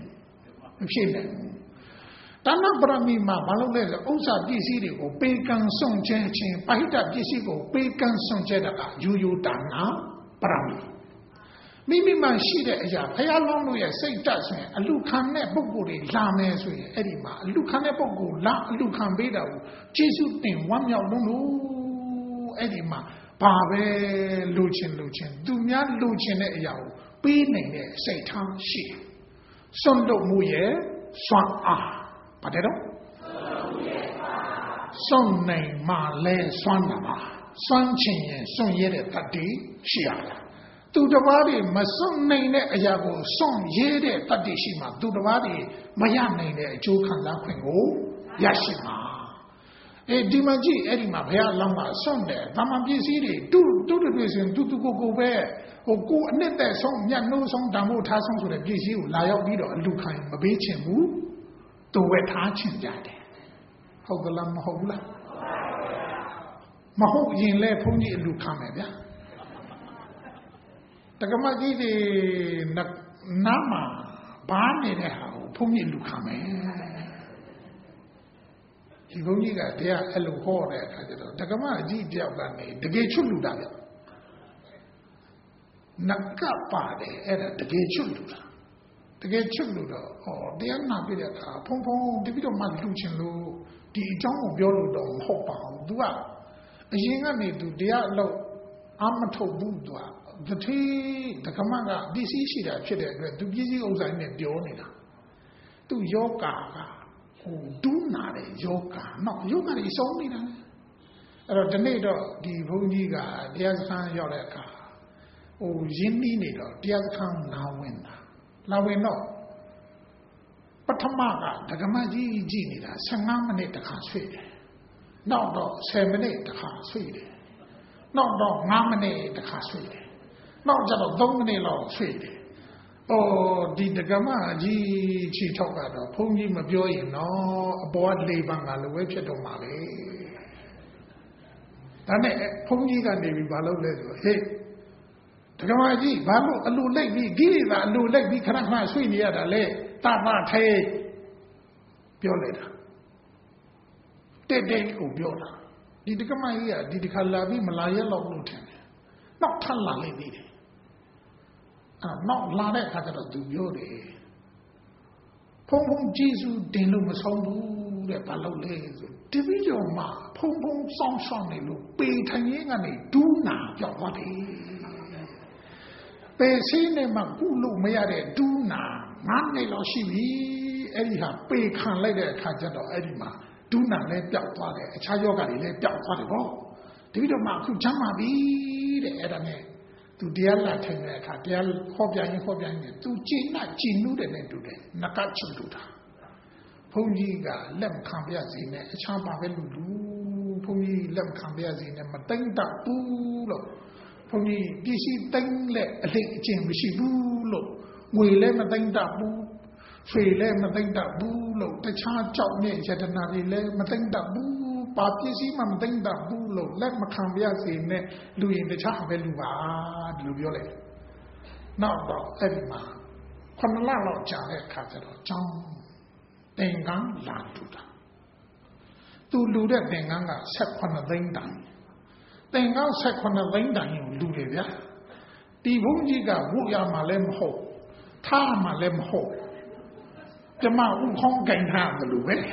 ဒါနပရမီမှာဘာလို့လဲဆိုဥစ္စာပစ္စည်းတွေကိုပေးကမ်းစွန့်ခြင်းချင်းပဟိတပစ္စည်းကိုပေးကမ်းစွန့်ခြင်းတာကရိုးဒါနပရမီမိမိမှရှိတဲ့အရာဖယားလုံးတို့ရဲ့စိတ်ဓာတ်ဆိုရင်အလူခံတဲ့ပုဂ္ဂိုလ်တွေလာမယ်ဆိုရင်အဲ့ဒီမှာအလူခံတဲ့ပုဂ္ဂိုလ်လာအလူခံပေးတာကိုကျေးဇူးတင်ဝမ်းမြောက်လုံးလို့အဲ့ဒီမှာဘာပဲလိုချင်သူများလိုချင်တဲ့အရာကိုပေးနိုင်တဲ့စိတ်ထားရှိတယ်စွန့်လို့မှုရဲ့စွမ်းအားပါတယ်တော့စွန့်နိုင်မှလဲစွမ်းတာပါစွန့်ချင်ရင်စွန့်ရတဲ့တတိရှိရတာသူတစ်ပါးတွေမစွန့်နိုင်တဲ့အရာကိုစွန့်ရတဲ့တတိရှိမှသူတစ်ပါးတွေမရနိုင်တဲ့အကျိုးခံစားခွင့်ကိုရရှိမှာဒီမှာကြည့်အဲ့ဒီမှာဘုရားအလောင်းကစွန့်တယ်ဗမာပစ္စည်းတွေတူတွေ့ဆိုရင်တူကိုပဲကိုအနှစ်သက်ဆုံးမြတ်နှိုးဆုံးတန်ဖိုးထားဆုံးဆိုတဲ့ပစ္စည်းကိုလာရောက်ပြီးတော့အလူခံမပေးချင်ဘူးသူဝယ်ထားချင်ကြတယ်ဟုတ်ကလားမဟုတ်ဘူးလားမဟုတ်ရင်လည်းဘုန်းကြီးအလူခံမယ်ဗျာတက္ကမကြီးတွေနားမှာဘာနေတဲ့ဟာကိုဘုန်းကြီးအလူခံမယ်ဒီဘုန်းကြီးကတရားအဲ့လိုဟောတဲ့အခါကျတော့တက္ကမအကြီးတယောက်ကနေတကယ်ချွတ်လူတာဗျနကပါတယ်အဲ့ဒါတကယ်ချွတ်လူတာတကယ်ချွတ်လူတော့တရားနာပြတဲ့အခါဖုံတပြီးတော့မှလူချင်လို့ဒီအကြောင်းကိုပြောလို့တော့မဟုတ်ပါဘူး तू ကအရင်ကနေ तू တရားအလုပ်အမထုတ်ဘူး तू ကတက္ကမကပစ္စည်းရှိတာဖြစ်တဲ့အတွက် तू ပစ္စည်းဥစ္စာနဲ့ပြောနေတာသူယောဂါကဟိုဒုနာတဲ့ယောဂါနော်ယောဂါတွေဆုံးနေတာအဲ့တော့ဒီနေ့တော့ဒီဘုန်းကြီးကတရားစခန်းရောက်တဲ့အခါဟိုရင်းနှီးနေတော့တရားစခန်းလာဝင်တော့ပထမကဒကမကြီးကြည့်နေတာ15မိနစ်တခါဆွေးတယ်နောက်တော့10မိနစ်တခါဆွေးတယ်နောက်တော့5မိနစ်တခါဆွေးတယ်နောက်ကျတော့3မိနစ်လောက်ဆွေးတယ်ဒီဒကမကြီးချီထောက်ကတော့ဘုန်းကြီးမပြောရင်တော့အပေါ်ကလေပန်းကလည်းဝဲဖြစ်တော့မှာလေဒါနဲ့ဘုန်းကြီးကနေပြီးဘာလုပ်လဲဆိုဟေးဒကမကြီးဘာလို့အလိုလိုက်ပြီးကိရိတာအလိုလိုက်ပြီးခဏခဏဆွေးနေရတာလဲတာမထဲပြောလိုက်တာတဲ့ကိုပြောတာဒီဒကမကြီးကဒီတစ်ခါလာပြီးမလာရက်လောက်လို့ထင်တယ်နောက်ထပ်လာလိုက်သေးတယ်နောက်လာတဲ့အခါကျတော့သူပြောတယ်ဖုံဖုံကျေးဇူးတင်လို့မဆုံးဘူးတဲ့ဘာလို့လဲဆိုတပည့်တော်မှာဖုံဖုံစောင်းဆောင်နေလို့ပေထိုင်ရင်းကနေဒူးနာပြောက်သွားတယ်ပေစီးနဲ့မှကုလို့မရတဲ့ဒူးနာ9နှစ်လောက်ရှိပြီအဲ့ဒီဟာပေခံလိုက်တဲ့အခါကျတော့အဲ့ဒီမှာဒူးနာလည်းပြောက်သွားတယ်အခြားယောဂတွေလည်းပြောက်သွားတယ်ပေါ့တပည့်တော်မှာအခုချမ်းပါပြီတဲ့အဲ့ဒါနဲ့သူတရားလာထိုင်တဲ့အခါတရားဟောပြရင်သူကျင့်နုတယ်နဲ့တူတယ်နကချုပ်တူတာဘုန်းကြီးကလက်မခံပြစီနဲ့အခြားပါပဲလူဘုန်းကြီးလက်မခံပြစီနဲ့မတိမ့်တတ်ဘူးလို့ဘုန်းကြီးပစ္စည်းတိမ့်လက်အလေးအကျင့်မရှိဘူးလို့ငွေလည်းမတိမ့်တတ်ဘူးရွှေလည်းမတိမ့်တတ်ဘူးလို့တခြားကြောက်နဲ့ယတနာတွေလည်းမတိမ့်တတ်ဘူးပါပစ္စည်းမှမသိမ့်တတ်ဘူးလို့လက်မခံပြစေနဲ့လူရင်တခြားပဲလူပါဒီလိုပြောလိုက်နောက်တော့အဲ့ဒီမှာ9လလောက်ကြာတဲ့အခါကျတော့ကျောင်းသင်္ကန်းလာထူတာသူလူတဲ့သင်္ကန်းက18သိန်းတန်သင်္ကန်း18သိန်းတန်ကိုလူတယ်ဗျာဒီဘုန်းကြီးကဝုတ်ရမှာလည်းမဟုတ်ထားမှာလည်းမဟုတ်ကျမဥခေါင်းကင်ထားတယ်လို့ပဲ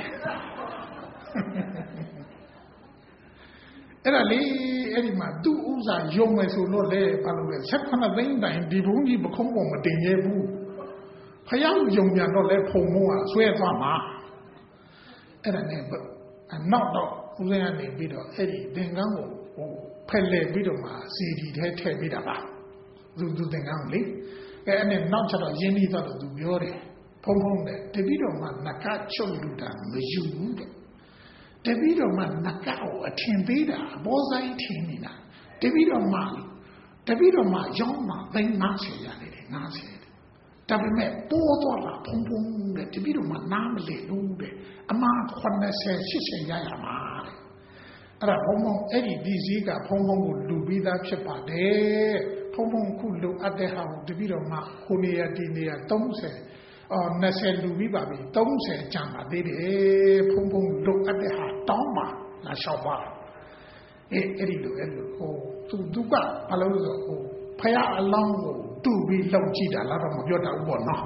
အဲ့ဒါလေအဲ့ဒီမှာသူ့ဥစ္စာယုံမယ်ဆိုလို့လေဘာလို့လဲ18သိန်းတိုင်ဒီဘုန်းကြီးပခုံးပေါ်မတင်ရဘူးဖယားယုံပြန်တော့လေဖုံမိုးကဆွဲသွားမှာအဲ့ဒါနဲ့နောက်တော့ဦးဇင်းကနေပြီးတော့အဲ့ဒီသင်္ကန်းကိုဟိုဖက်လဲပြီးတော့မှစီဒီထဲထည့်ပြီးတာပါသူသင်္ကန်းလေအဲ့နဲ့နောက်ကျတော့ရင်းနှီးသွားတော့သူပြောတယ်ဖုံနဲ့တပည့်တော်မှနကချုပ်လူတာမယူဘူးတဲ့တပည့်တော်မှနကကိုအထင်သေးတာအပေါ်ဆိုင်ထင်နေတာတပည့်တော်မှရောင်းမှာ350ရတယ်50ဒါပေမဲ့ပိုးတော့လာဖုံတဲ့တပည့်တော်မှနားမလည်ဘူးတဲ့အမှား80 80ရရမှာတဲ့အဲ့ဒါဘုံအဲ့ဒီဒီစည်းကဖုံကိုလူပြီးသားဖြစ်ပါတယ်ဖုံခုလူအပ်တဲ့ဟာကိုတပည့်တော်မှခုနေရဒီနေရ20လူပြီးပါပြီ30ကျန်ပါသေးတယ်ဖုံလုတ်အပ်တဲ့ဟာတောင်းပါလာလျှောက်ပါအဲ့ဒီလိုဟိုသူကဘာလို့လဲဆိုဟိုဖယားအလောင်းကိုတူပြီးလောက်ကြည့်တာလားတော့မပြောတတ်ဘူးပေါ့နော်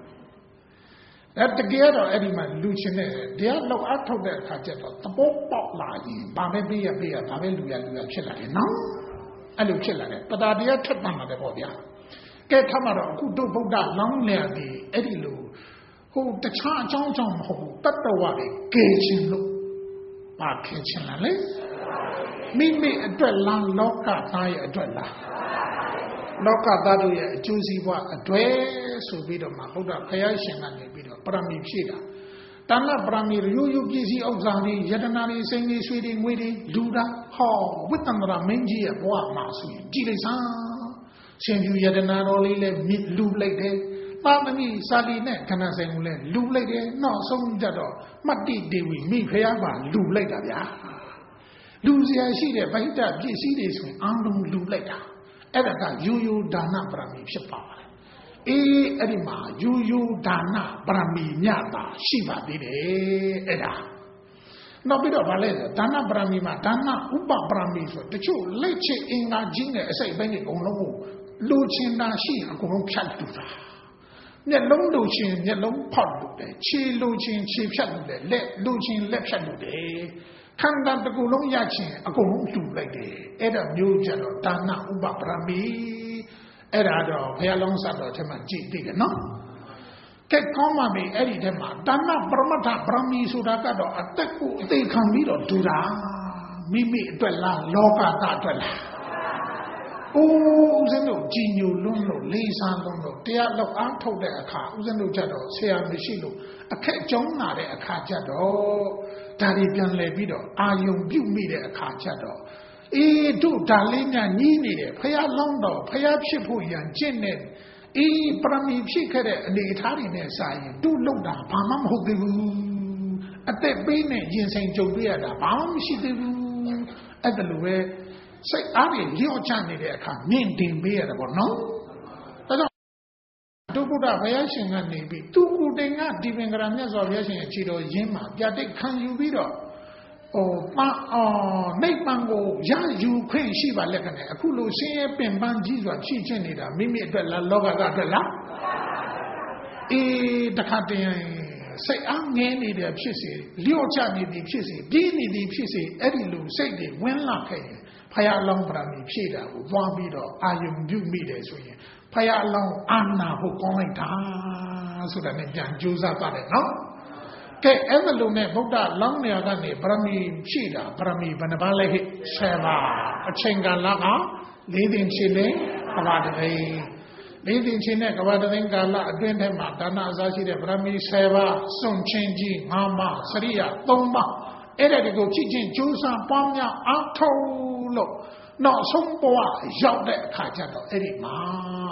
တကယ်တော့အဲ့ဒီမှာလူချင်းနဲ့တရားလောက်အထုတ်တဲ့အခါကျတော့သဘောပေါက်လာရင်ဗာပဲပေးရဗာပဲလူရဖြစ်လာတယ်နော်အဲ့လိုဖြစ်လာတယ်ပတာတရားထက်ပန်လာတယ်ပေါ့ဗျာကဲထပ်မှာတော့အခုတို့ဗုဒ္ဓလောင်းလျာဒီအဲ့ဒီလိုဟိုတခြားအကြောင်းကြောင့်မဟုတ်ဘူးတတ္တဝါတွေကဲခြင်းလို့ပါခဲ့ခြင်းလားလေမိမိအတွက်လားလောကသားရဲ့အတွက်လားလောကသားတို့ရဲ့အကျိုးစီးပွားအတွက်ဆိုပြီးတော့မှဗုဒ္ဓဘုရားရှင်ကနေပြီးတော့ပရမီဖြည့်တာတဏ္ဍပရမီရိုးပစ္စည်းဥစ္စာတွေယတနာတွေစိန်တွေရွှေတွေငွေတွေလူတာဟောဝိတ္တန္တရမင်းကြီးရဲ့ဘဝမှာဆိုရင်ကြည်လိုက်စမ်းရှင်ပြူယတနာတော်လေးလည်းလူလိုက်တယ်ပါမဏိစာလီနဲ့ခဏဆိုင်ကိုလည်းလူလိုက်တယ်နောက်ဆုံးကြတော့မတ္တိဒေဝီမိဖုရားပါလူလိုက်တာဗျာလူစရာရှိတဲ့ဗိဒ္ဓပစ္စည်းတွေဆိုရင်အားလုံးလူလိုက်တာအဲ့ဒါကယူယူဒါနပရမီဖြစ်ပါတယ်အဲ့ဒီမှာယူယူဒါနပရမီညတာရှိပါသေးတယ်အဲ့ဒါနောက်ပြီးတော့ဗာလဲဆိုဒါနပရမီမှာဒါနဥပပရမီဆိုတချို့လက်ချအင်္ဂါကြီးနဲ့အစိတ်ပိုင်းတွေအကုန်လုံးကိုလူချင်းတာရှိအကုန်လုံးဖြတ်တူတာမျက်လုံးလူချင်းမျက်လုံးဖောက်လို့တယ်ခြေလူချင်းခြေဖြတ်လို့တယ်လက်လူချင်းလက်ဖြတ်လို့တယ်ခန္ဓာတစ်ခုလုံးရချင်းအကုန်လုံးတူလိုက်တယ်အဲ့ဒါမျိုးကြတော့ဒါနဥပပရမီအဲ့ဒါတော့ဘုရားလုံးစတော်ထဲမှာကြည့်သိတယ်နော်ကဲကောင်းပါပြီအဲ့ဒီထဲမှာဒါနပရမတ္ထဗြဟ္မီဆိုတာကတော့အသက်ကိုအသေးခံပြီးတော့ဒူတာမိမိအတွက်လားလောကအတွက်လားဦးဇင်းတို့ကြည်ညိုလွန်းလို့လေးစားလွန်းလို့တရားလောက်အားထုတ်တဲ့အခါဦးဇင်းတို့ကြတော့ဆရာမရှိလို့အခက်ကြုံလာတဲ့အခါကြတော့ဒါတွေပြန်လည်ပြီးတော့အာယုံပြုမိတဲ့အခါကြတော့တို့ဒါလေးညာညီးနေတယ်ဖះလောင်းတော့ဖះဖြစ်ဖို့ရန်ကျင့်နေပရမီဖြစ်ခဲ့တဲ့အနေအထားတွေနဲ့စာရင်တို့လောက်တာဘာမှမဟုတ်သေးဘူးအသက်ပေးနဲ့ရင်ဆိုင်ကြုံတွေ့ရတာဘာမှမရှိသေးဘူးအဲ့ဒါလိုပဲစိတ်အားတွေလျော့ချနေတဲ့အခါမြင့်တင်ပေးရတယ်ပေါ့နော်ဒါကြောင့်တို့ဘုရားဘုရားရှင်ကနေပြီးသူကိုယ်တိုင်ကဒီပင်ကရာမြတ်စွာဘုရားရှင်ရဲ့ခြေတော်ရင်းမှာပြတိတ်ခံယူပြီးတော့နိဗ္ဗာန်ကိုရယူခွင့်ရှိပါလက်ကနေအခုလိုရှင်းရဲပင်ပန်းကြီးစွာဖြစ်ချင်းနေတာမိမိအတွက်လားလောကအတွက်လားတခါတည်းစိတ်အားငဲနေတဲ့ဖြစ်စေလျော့ချနေသည်ဖြစ်စေပြင်းနေသည်ဖြစ်စေအဲ့ဒီလိုစိတ်တွေဝင်လာခဲ့ရင်ဖယားအလောင်းပရမီဖြည့်တာကိုသွားပြီးတော့အာယုံပြုမိတယ်ဆိုရင်ဖယားအလောင်းအာနာဖို့ကောင်းလိုက်တာဆိုတာနဲ့ပြန်ကြိုးစားပါတယ်နော်ကဲအဲ့လိုနဲ့ဗုဒ္ဓလောင်းနေရာကနေပရမီဖြည့်တာပရမီဘယ်နှပါလဲဟဲ့7ပါအချိန်ကာလက4သိန်းချင်းနဲ့ကဘာတသိန်း4သိန်းချင်းနဲ့ကဘာတသိန်းကာလအတွင်းထဲမှာဒါနအစားရှိတဲ့ပရမီ7ပါစွန့်ချင်းကြီး5ပါစရိယ3ပါအဲ့ဒါတွေကိုချစ်ချင်းကြိုးစားပွားများအားထုတ်လို့နောက်ဆုံးဘဝရောက်တဲ့အခါကျတော့အဲ့ဒီမှာ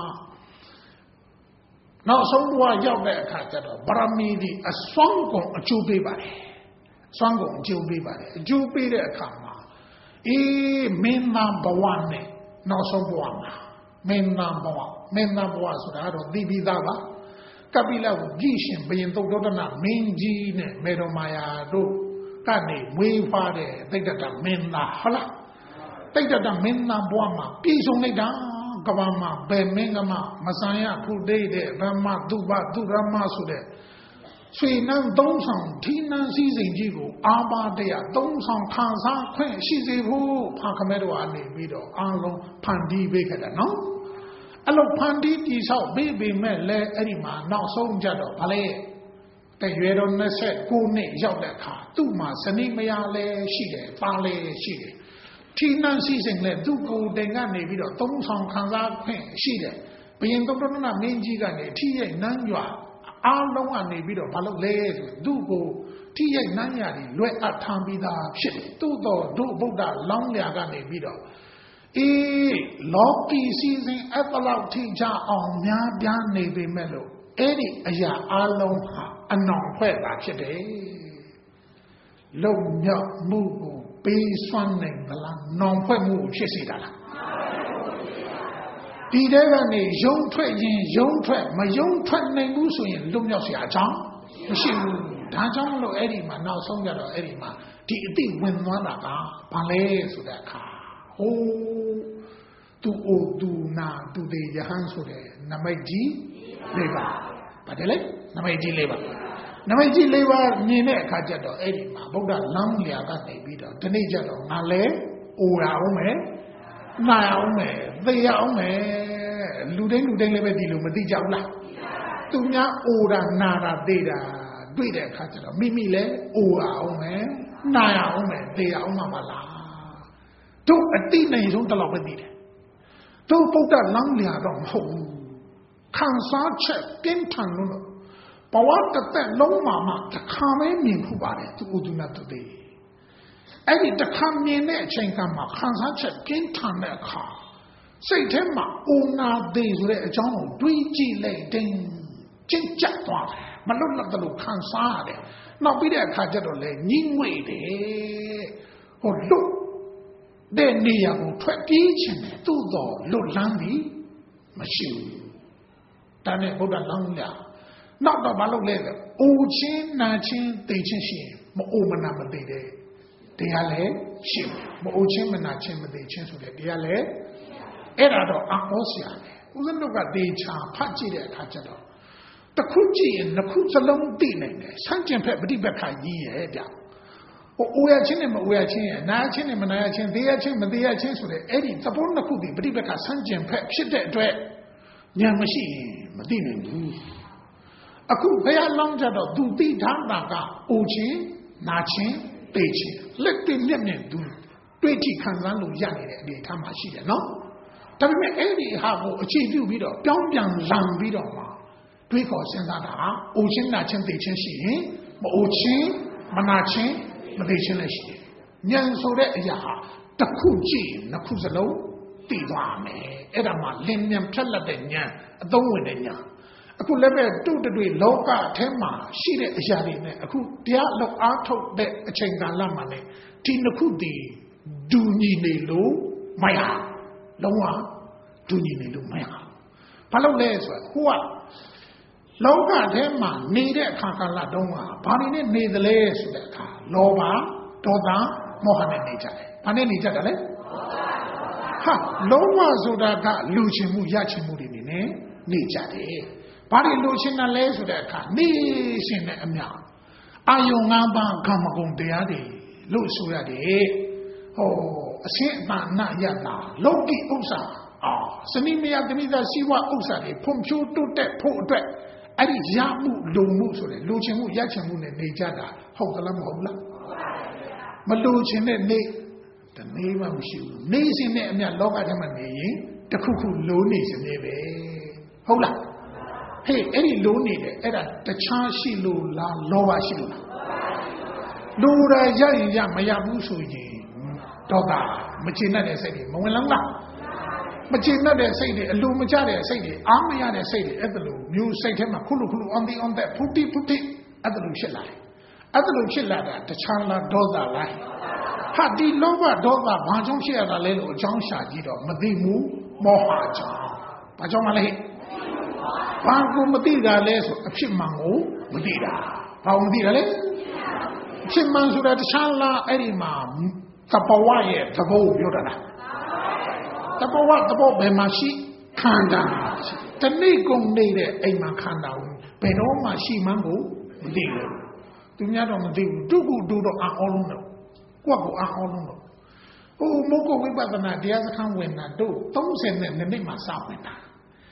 နောက်ဆုံးဘဝရောက်တဲ့အခါကျတော့ဗရမီဒီအစွမ်းကုန်အကျိုးပေးပါတယ်အစွမ်းကုန်အကျိုးပေးပါတယ်အကျိုးပေးတဲ့အခါမှာမင်းသားဘဝနဲ့နောက်ဆုံးဘဝမှာမင်းသားဘဝဆိုတာတော့သိပြီးသားပါကပိလကိုကြည်ရှင်ဘယင်သုတ်တော်တနာမင်းကြီးနဲ့မေတော်မာယာတို့ကနေမွေးဖွားတဲ့သိတ္တမင်းသားဟုတ်လားတိတ်တမင်းသားဘဝမှာပြည်စုံလိုက်တာကဘာမှာဘယ်မင်းကမှမဆန်ရဖုဒိတဲ့ဗမ္မသူဘသူရမဆိုတဲ့ဆွေနှံသုံးဆောင်ထီးနှံစည်းစိမ်ကြီးကိုအာပါတရားသုံးဆောင်ခံစားခွင့်ရှိစေဖို့ဖာခမဲတော်အနေပြီးတော့အားလုံးဖန်တီးပေးခဲ့တယ်နော်အဲ့လိုဖန်တီးတည်ဆောက်ပေးပေမဲ့လည်းအဲ့ဒီမှာနောက်ဆုံးကြတော့ဗလဲတဲ့ရွယ်တော်29နှစ်ရောက်တဲ့အခါသူ့မှာဇနီးမယားလည်းရှိတယ်သားလည်းရှိတယ်ထီးနှံစည်းစိမ်နဲ့သူ့ကိုယ်တိုင်ကနေပြီးတော့သုံးဆောင်ခံစားခွင့်ရှိတယ်ဘယင်သုတ္တနာမင်းကြီးကနေထီးရိုက်နန်းရွာအားလုံးကနေပြီးတော့ဘာလို့လဲဆိုသူ့ကိုထီးရိုက်နန်းရွာတွေလွဲအပ်ထားပြီးသားဖြစ်တယ်သို့တော့တို့ဗုဒ္ဓလောင်းလျာကနေပြီးတော့လောကီစည်းစိမ်အပလောက်ထိကြအောင်များပြားနေပေမဲ့လို့အဲ့ဒီအရာအားလုံးဟာအနောင်ဖွဲ့တာဖြစ်တယ်လုံမြောက်မှုကိုပေးစွမ်းနိုင်သလားနောင်ဖွဲ့မှုဖြစ်စေတာလားဒီတဲကနေယုံထွက်ရင်ယုံထွက်မယုံထွက်နိုင်ဘူးဆိုရင်လွတ်မြောက်เสียအကြောင်းမရှိဘူးဒါကြောင့်မလို့အဲ့ဒီမှာနောက်ဆုံးကြတော့အဲ့ဒီမှာဒီအတိဝင်သွားတာကဘာလဲဆိုတဲ့အခါသူအိုသူနာသူတေယဟန်ဆိုတဲ့နမိတ်ကြီး၄ပါးပါတယ်လေနမိတ်ကြီး၄ပါးနမိတ်ကြီး၄ပါးမြင်တဲ့အခါကျတော့အဲ့ဒီမှာဗုဒ္ဓလမ်းလျာကနေပြီးတော့ဒီနေ့ကျတော့ငါလဲအိုရအောင်မယ်နာရအောင်မယ်သေရအောင်မယ်လူတိုင်းလည်းပဲဒီလိုမသိကြဘူးလားသူများအိုတာနာတာသေတာတွေ့တဲ့အခါကျတော့မိမိလည်းအိုရအောင်မယ်နာရအောင်မယ်သေရအောင်မှာမလားတို့အတိနိုင်ဆုံးတလောက်ပဲသိတယ်တို့ဗုဒ္ဓလမ်းလျာတော့မဟုတ်ဘူးခံစားချက်ပြင်းထန်လို့ဘဝတစ်သက်လုံးမှာတစ်ခါမဲမြင်ဖို့ပါတယ်သူဥဒုနာတည်းအဲ့ဒီတစ်ခါမြင်တဲ့အချိန်ကမှခံစားချက်ပြင်းထန်တဲ့အခါစိတ်ထဲမှာအိုနာသေးဆိုတဲ့အကြောင်းကိုတွေးကြည့်လိုက်တဲ့ကျင့်ကြသွားတယ်မလွတ်လပ်တယ်လို့ခံစားရတယ်နောက်ပြီးတဲ့အခါကျတော့လေညှိငွေ့တယ်လွတ်တဲ့နေရာကိုထွက်ပြေးခြင်းနဲ့သို့တော်လွတ်လန်းပြီးမရှိဘူးဒါနဲ့ဗုဒ္ဓလမ်းလျာနောက်တော့မလုပ်လဲအိုချင်းနာချင်းသိချင်းရှိရင်မအိုမနာမသိတဲ့တရားလည်းရှိမအိုချင်းမနာချင်းမသိချင်းဆိုတဲ့တရားလည်းအဲ့ဒါတော့အော်စရာပဲဦးဇင်းတို့ကဒေချာဖတ်ကြည့်တဲ့အခါကျတော့တစ်ခုကြည့်ရင်နှစ်ခုစလုံးသိနိုင်တယ်ဆန့်ကျင်ဖက်ပฏิပတ်ခါကြီးရဲ့ဗျအိုရချင်းနဲ့မအိုရချင်းရဲ့နာချင်းနဲ့မနာချင်းသိရချင်းမသိရချင်းဆိုတဲ့အဲ့ဒီသဘောနှစ်ခုဒီပฏิပတ်ခါဆန့်ကျင်ဖက်ဖြစ်တဲ့အတွက်ဉာဏ်မရှိရင်မသိနိုင်ဘူးအခုဘုရားလောင်းကြတော့သူသိထားတာကအိုချင်းနာချင်းသိချင်းလက်တွေ့မျက်မြင်သူတွေ့ကြည့်ခံစားလို့ရနေတဲ့အနေအထားမှာရှိတယ်နော်ဒါပေမဲ့အဲ့ဒီဟာကိုအခြေပြုပြီးတော့ပြောင်းပြန်လံပြီးတော့မှတွေးခေါ်စဉ်းစားတာအိုချင်းနာချင်းသိချင်းရှိရင်မအိုချင်းမနာချင်းမသိချင်းလည်းရှိတယ်ဉာဏ်ဆိုတဲ့အရာဟာတစ်ခုကြည့်နှစ်ခုစလုံးသိသွားမယ်အဲ့ဒါမှလင်းမြန်ဖြတ်လက်တဲ့ဉာဏ်အသုံးဝင်တဲ့ဉာဏ်အခုလည်းပဲတုတ်တွေလောကအထဲမှာရှိတဲ့အရာတွေနဲ့အခုတရားလောက်အားထုတ်တဲ့အချိန်ကာလမှာလည်းဒီနှစ်ခုတည်ဒူညီနေလို့မရလုံးဝဒူညီနေလို့မရဘာလို့လဲဆိုတော့ဟိုကလောကထဲမှာနေတဲ့အခါကာလတုန်းကဘာတွေနဲ့နေသလဲဆိုတဲ့အခါလောဘဒေါသမောဟနဲ့နေကြတယ်ဘာနဲ့နေကြတယ်လဲဟာလောဘဆိုတာကလူချင်မှုရချင်မှုတွေနေကြတယ်ဘာတွေလိုချင်တာလဲဆိုတဲ့အခါနေရှင်တဲ့အမြအာယုံ၅ပါးကမ္မဂုဏ်တရားတွေလို့ဆိုရတယ်ဟောအရှင်းအမှန်နာရတာလောကီဥစ္စာစနိမယတမိသာရှိဝဥစ္စာတွေဖွံ့ဖြိုးတိုးတက်ဖို့အတွက်အဲ့ဒီရမှုလုံမှုဆိုတဲ့လိုချင်မှုရချင်မှုနဲ့နေကြတာဟုတ်သလားမဟုတ်လားမလိုချင်တဲ့နေတနေ့မှမရှိဘူးနေရှင်တဲ့အမြလောကထဲမှာနေရင်တခုခုလိုနေစနေပဲဟုတ်လားဟေးအဲ့ဒီလိုနေတယ်အဲ့ဒါတခြားရှိလို့လားလောဘရှိလို့လားလူရရရင်ရမရဘူးဆိုရင်တော့ကမချင်တဲ့စိတ်တွေမဝင်လောက်လားမချင်တဲ့စိတ်တွေအလိုမကျတဲ့စိတ်တွေအားမရတဲ့စိတ်တွေအဲ့ဒါလိုမျိုးစိတ်ထဲမှာခုလူon that ဖုတိအဲ့ဒါလိုဖြစ်လာတယ်အဲ့ဒါလိုဖြစ်လာတာတခြားလားဒေါသလားဟာဒီလောဘဒေါသဘာကြောင့်ဖြစ်ရတာလဲလို့အကြောင်းရှာကြည့်တော့မသိဘူးမောဟကြောင့်ဘာကြောင့်မလဲဘာကိုမသိတာလဲဆိုအဖြစ်မှန်ကိုမသိတာဘာကိုမသိတာလဲအဖြစ်မှန်ဆိုတာတခြားလားအဲ့ဒီမှာသဘောဝရဲ့သဘောကိုပြောတာလားသဘောဘယ်မှာရှိခန္ဓာရှိတနေ့ကုန်နေတဲ့အိမ်မှာခန္ဓာကိုဘယ်တော့မှရှိမှန်းကိုမသိဘူးသူများတော့မသိဘူးဒုက္ခဒုတော့အောင်းလုံးတော့ကိုယ့်ကိုအောင်းလုံးတော့ဟိုမုဂ္ဂဝိပဿနာတရားစခန်းဝင်တာတို့30နဲ့နှစ်မှစဝင်တာ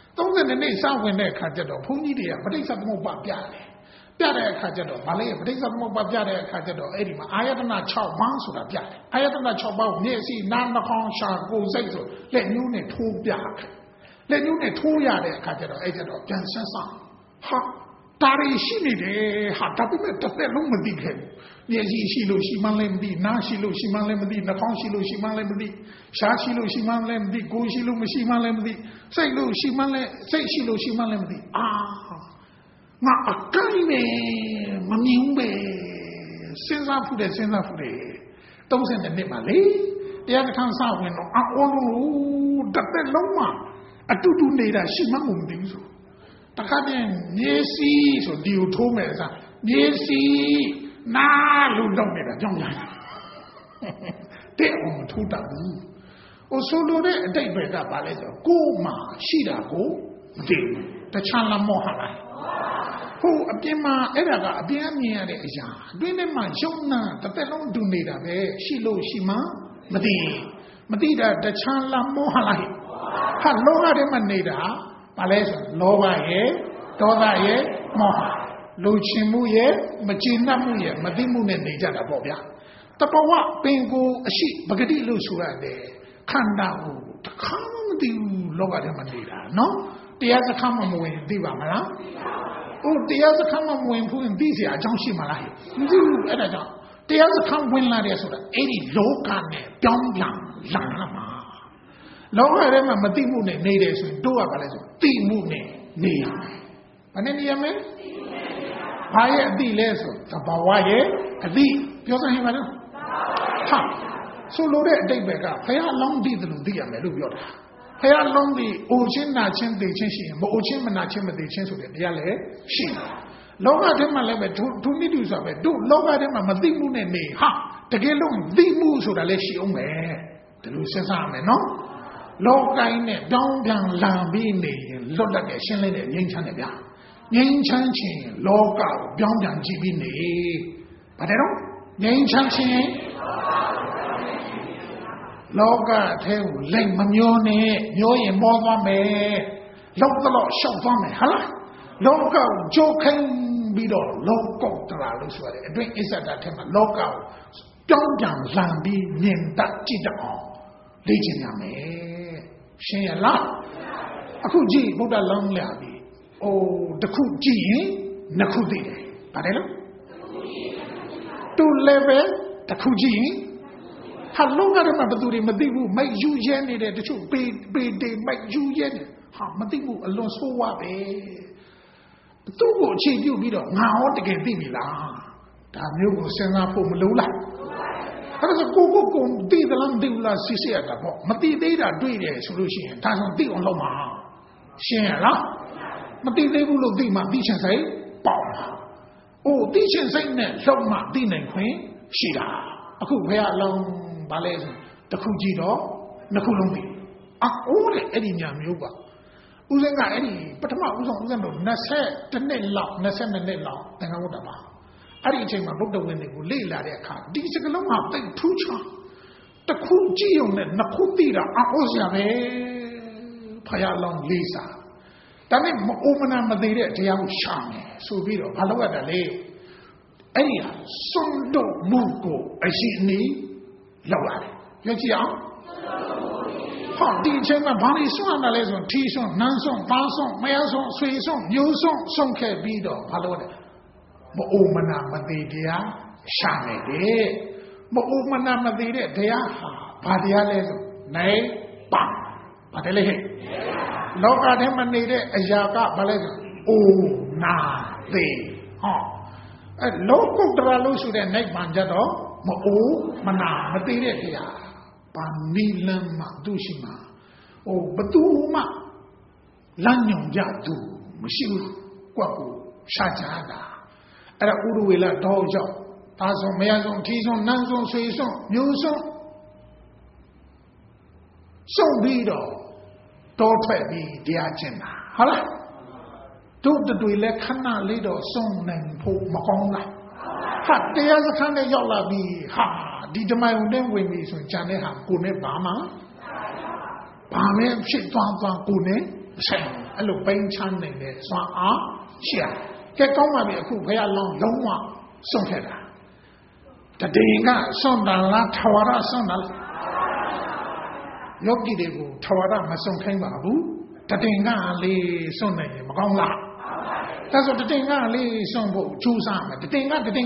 30နှစ်စဝင်တဲ့အခါကျတော့ဘုန်းကြီးတွေကပဋိစ္စသမုပ္ပါပြတဲ့အခါကျတော့ဗာလေပဋိစ္စသမုပ္ပါပြတဲ့အခါကျတော့အဲ့ဒီမှာအာယတနာ6ပါးဆိုတာပြတယ်အာယတနာ6ပါးကိုမျက်စိနားနှာခေါင်းရှာကိုယ်စိတ်ဆိုလက်ညှိုးနဲ့ထိုးပြလက်ညှိုးနဲ့ထိုးရတဲ့အခါကျတော့အဲ့ကျတော့ပြန်ဆန်းဆောင်ဟာတာရီရှိနေတယ်ဟာဒါပေမဲ့တစ်သက်လုံးမသိခဲ့ဘူးမျက်စိရှိလို့ရှိမှလည်းမသိနားရှိလို့ရှိမှလည်းမသိနှာခေါင်းရှိလို့ရှိမှလည်းမသိရှားရှိလို့ရှိမှလည်းမသိကိုယ်ရှိလို့မရှိမှလည်းမသိစိတ်လို့ရှိမှလည်းစိတ်ရှိလို့ရှိမှလည်းမသိငါအကိုင်းပဲမမြင်ပဲစဉ်းစားဖူးတယ်30နှစ်မှလေတရားကထမ်းစဝင်တော့အော်လို့တစ်သက်လုံးမှအတူတူနေတာရှိမှမသိဘူးဆိုတခါတည်းမြေစီဆိုဒီကိုထိုးမယ်စားမြေစီနာလို့တော့နေတာကြောင်းရတယ်တဲ့အောင်ထိုးတာဘူးဟိုဆိုလိုတဲ့အတိတ်ပဲကပါလဲဆိုကိုယ်မှာရှိတာကိုမသိဘူးတခြားလားမောဟလားဟိုအပြင်မှာအဲ့ဒါကအပြင်အမြင်ရတဲ့အရာအတွင်းထဲမှာယုံနာတစ်သက်လုံးဒူနေတာပဲရှိလို့ရှိမှမသိတာတခြားလားမောဟလားဟာလောကထဲမှာနေတာဘာလဲဆိုလောဘရဲ့ဒေါသရဲ့မောဟလူချင်မှုရဲ့မကျေနပ်မှုရဲ့မသိမှုနဲ့နေကြတာပေါ့ဗျာတပဝပင်ကိုအရှိပဂတိလို့ဆိုရတယ်ခန္ဓာကိုတခါမှမသိဘူးလောကထဲမှာနေတာနော်တရားစခန်းမှမဝင်သိပါမလားတရားစခန်းမှမဝင်ဘူးသိစရာအကြောင်းရှိမလားမသိဘူးအဲ့ဒါကြောင့်တရားစခန်းဝင်လာတယ်ဆိုတာအဲ့ဒီလောကနဲ့ပြောင်းပြန်လာမှာလောကထဲမှာမသိမှုနဲ့နေတယ်ဆိုရင်တို့ကဘာလဲဆိုသိမှုနဲ့နေရမယ်ဘာနဲ့နေရမလဲဘာရဲ့အသိလဲဆိုသဘာဝရဲ့အသိပြောစမ်းဟင်ပါလားဟာဆိုလိုတဲ့အတိတ်ပဲကဘုရားလောင်းသိတယ်လို့သိရမယ်လို့ပြောတာဘုရားလုံးပြီးအိုချင်းနာချင်းသိချင်းရှိရင်မအိုချင်းမနာချင်းမသိချင်းဆိုတဲ့တရားလည်းရှိတယ်လောကထဲမှာလည်းပဲဒုနိတုဆိုပဲတို့လောကထဲမှာမသိမှုနဲ့နေဟာတကယ်လို့သိမှုဆိုတာလည်းရှိအောင်ပဲဒီလိုစဉ်းစားရမယ်နော်လောကိုင်းနဲ့တောင်းပြန်လာပြီးနေရင်လွတ်တတ်တဲ့ရှင်းလင်းတဲ့ငြိမ်းချမ်းတဲ့ဗျာငြိမ်းချမ်းခြင်းလောကကိုပြောင်းပြန်ကြည့်ပြီးနေဘာတဲ့တော့ငြိမ်းချမ်းခြင်းလောကထဲကိုလက်မမျောနဲ့မျောရင်မောသွားမယ်လောက်တော့ရှောက်သွားမယ်ဟာလားလောကကိုကြိုးခိုင်းပြီးတော့လောကုတ္တရာလို့ဆိုရတယ်အတွင်းအစ္ဆဒထဲမှာလောကကိုပြောင်းပြန်လှန်ပြီးမြင်တတ်ကြည့်တတ်အောင်လေ့ကျင့်ရမယ်ရှင်းရလားအခုကြည့်ဗုဒ္ဓလောင်းလာပြီအိုးတစ်ခုကြည့်ရင်နှစ်ခုသိတယ်ဗါတယ်လို့တူ level တစ်ခုကြည့်ရင်ဟာလုံးကတည်းကဘသူတွေမသိဘူးမိုက်ယူရဲနေတဲ့တချို့ပေတေမိုက်ယူရဲနေဟာမသိဘူးအလွန်ဆိုးဝါပဲသူ့ကိုအခြေပြုပြီးတော့ငါဟောတကယ်သိပြီလားဒါမျိုးကိုစဉ်းစားဖို့မလိုလားအဲ့ဒါဆိုကိုသိသလားမသိဘူးလားစစ်စစ်ရတာပေါ့မသိသေးတာတွေ့တယ်ဆိုလို့ရှိရင်ဒါဆိုသိအောင်လုပ်မှာရှင်းရလားမသိသေးဘူးလို့သိမှသိချင်စိတ်ပေါက်မှာအိုးသိချင်စိတ်နဲ့လုပ်မှသိနိုင်ခွင့်ရှိတာအခုဘယ်အလုံးဘာလဲဆိုတစ်ခုကြည့်တော့နှစ်ခုလုံးသိအိုးတဲ့အဲ့ဒီညာမျိုးပါဦးစင်းကအဲ့ဒီပထမဦးဆုံးဦးစင်းတို့20နှစ်လောက်20မိနစ်လောက်သင်္ကန်းဝတ်တာပါအဲ့ဒီအချိန်မှာဗုဒ္ဓဝင်းတွေကိုလေ့လာတဲ့အခါဒီစကလုံးဟာတိတ်ထူးခြားတစ်ခုကြည့်ရုံနဲ့နှစ်ခုသိတာအိုးစရာပဲဖယားလောင်းလေးစားဒါနဲ့မအိုမနာမသေးတဲ့တရားကိုရှာမယ်ဆိုပြီးတော့ဘာလုပ်ရတာလဲအဲ့ဒီဟာစွန့်တော့မှုကိုအရှိအနီးလောက်ရတယ်ကြည့်ကြည့်အောင်ဟောဒီအချိန်မှာဘာလို့စွန့်ရတာလဲဆိုထီစွန့်နန်းစွန့်ပါစွန့်မယားစွန့်ဆွေစွန့်မျိုးစွန့်စွန့်ခဲ့ပြီးတော့ဘာလုပ်လဲမအိုမနာမသေးတရားရှာမယ်တဲ့မအိုမနာမသေးတဲ့တရားဟာဘာတရားလဲဆိုနိုင်ပါဘာတယ်လဲဟဲ့လောကထဲမှာနေတဲ့အရာကဘာလဲဆိုအိုနာသေးဟောအဲလောကုတ္တရာလို့ဆိုတဲ့နိုင်ပန်ကြတော့မအိုမနာမသေးတဲ့တရားဘာနီလမ်းမှသူရှိမှာဟိုဘသူမှလမ်းညွန်ကြသူမရှိဘူးကွက်ကိုရှာကြတာအဲ့ဒါဥရဝေလတော့ရောက်ဒါဆိုမရဆုံးထီဆုံးနန်းဆုံးဆွေဆုံးမျိုးဆုံးစုံပြီးတော့တောထွက်ပြီးတရားကျင့်တာဟုတ်လားတို့တွေလည်းခဏလေးတော့စုံနိုင်ဖို့မကောင်းလားဟာတရားစခန်းနဲ့ရောက်လာပြီးဟာဒီဓမ္မယုံနဲ့ဝင်ပြီဆိုရင်ဂျန်တဲ့ဟာကိုနဲ့ဘာမှဘာလဲဖြစ်သွားကိုနဲ့ဆိုင်အဲ့လိုပိန်းချမ်းနေတဲ့စွမ်းအားရှိရကဲကောင်းပါပြီအခုဘုရားလောင်းလုံးဝစွန့်ခဲ့တာတည်ငါစွန့်တာလားထဝရစွန့်တာလားယောဂီတွေကိုထဝရမစွန့်ခိုင်းပါဘူးတည်ငါလေးစွန့်နိုင်ရင်မကောင်းလားဒါဆိုတည်ငါလေးစွန့်ဖို့ကြိုးစားမယ်တည်ငါလို့စွန့်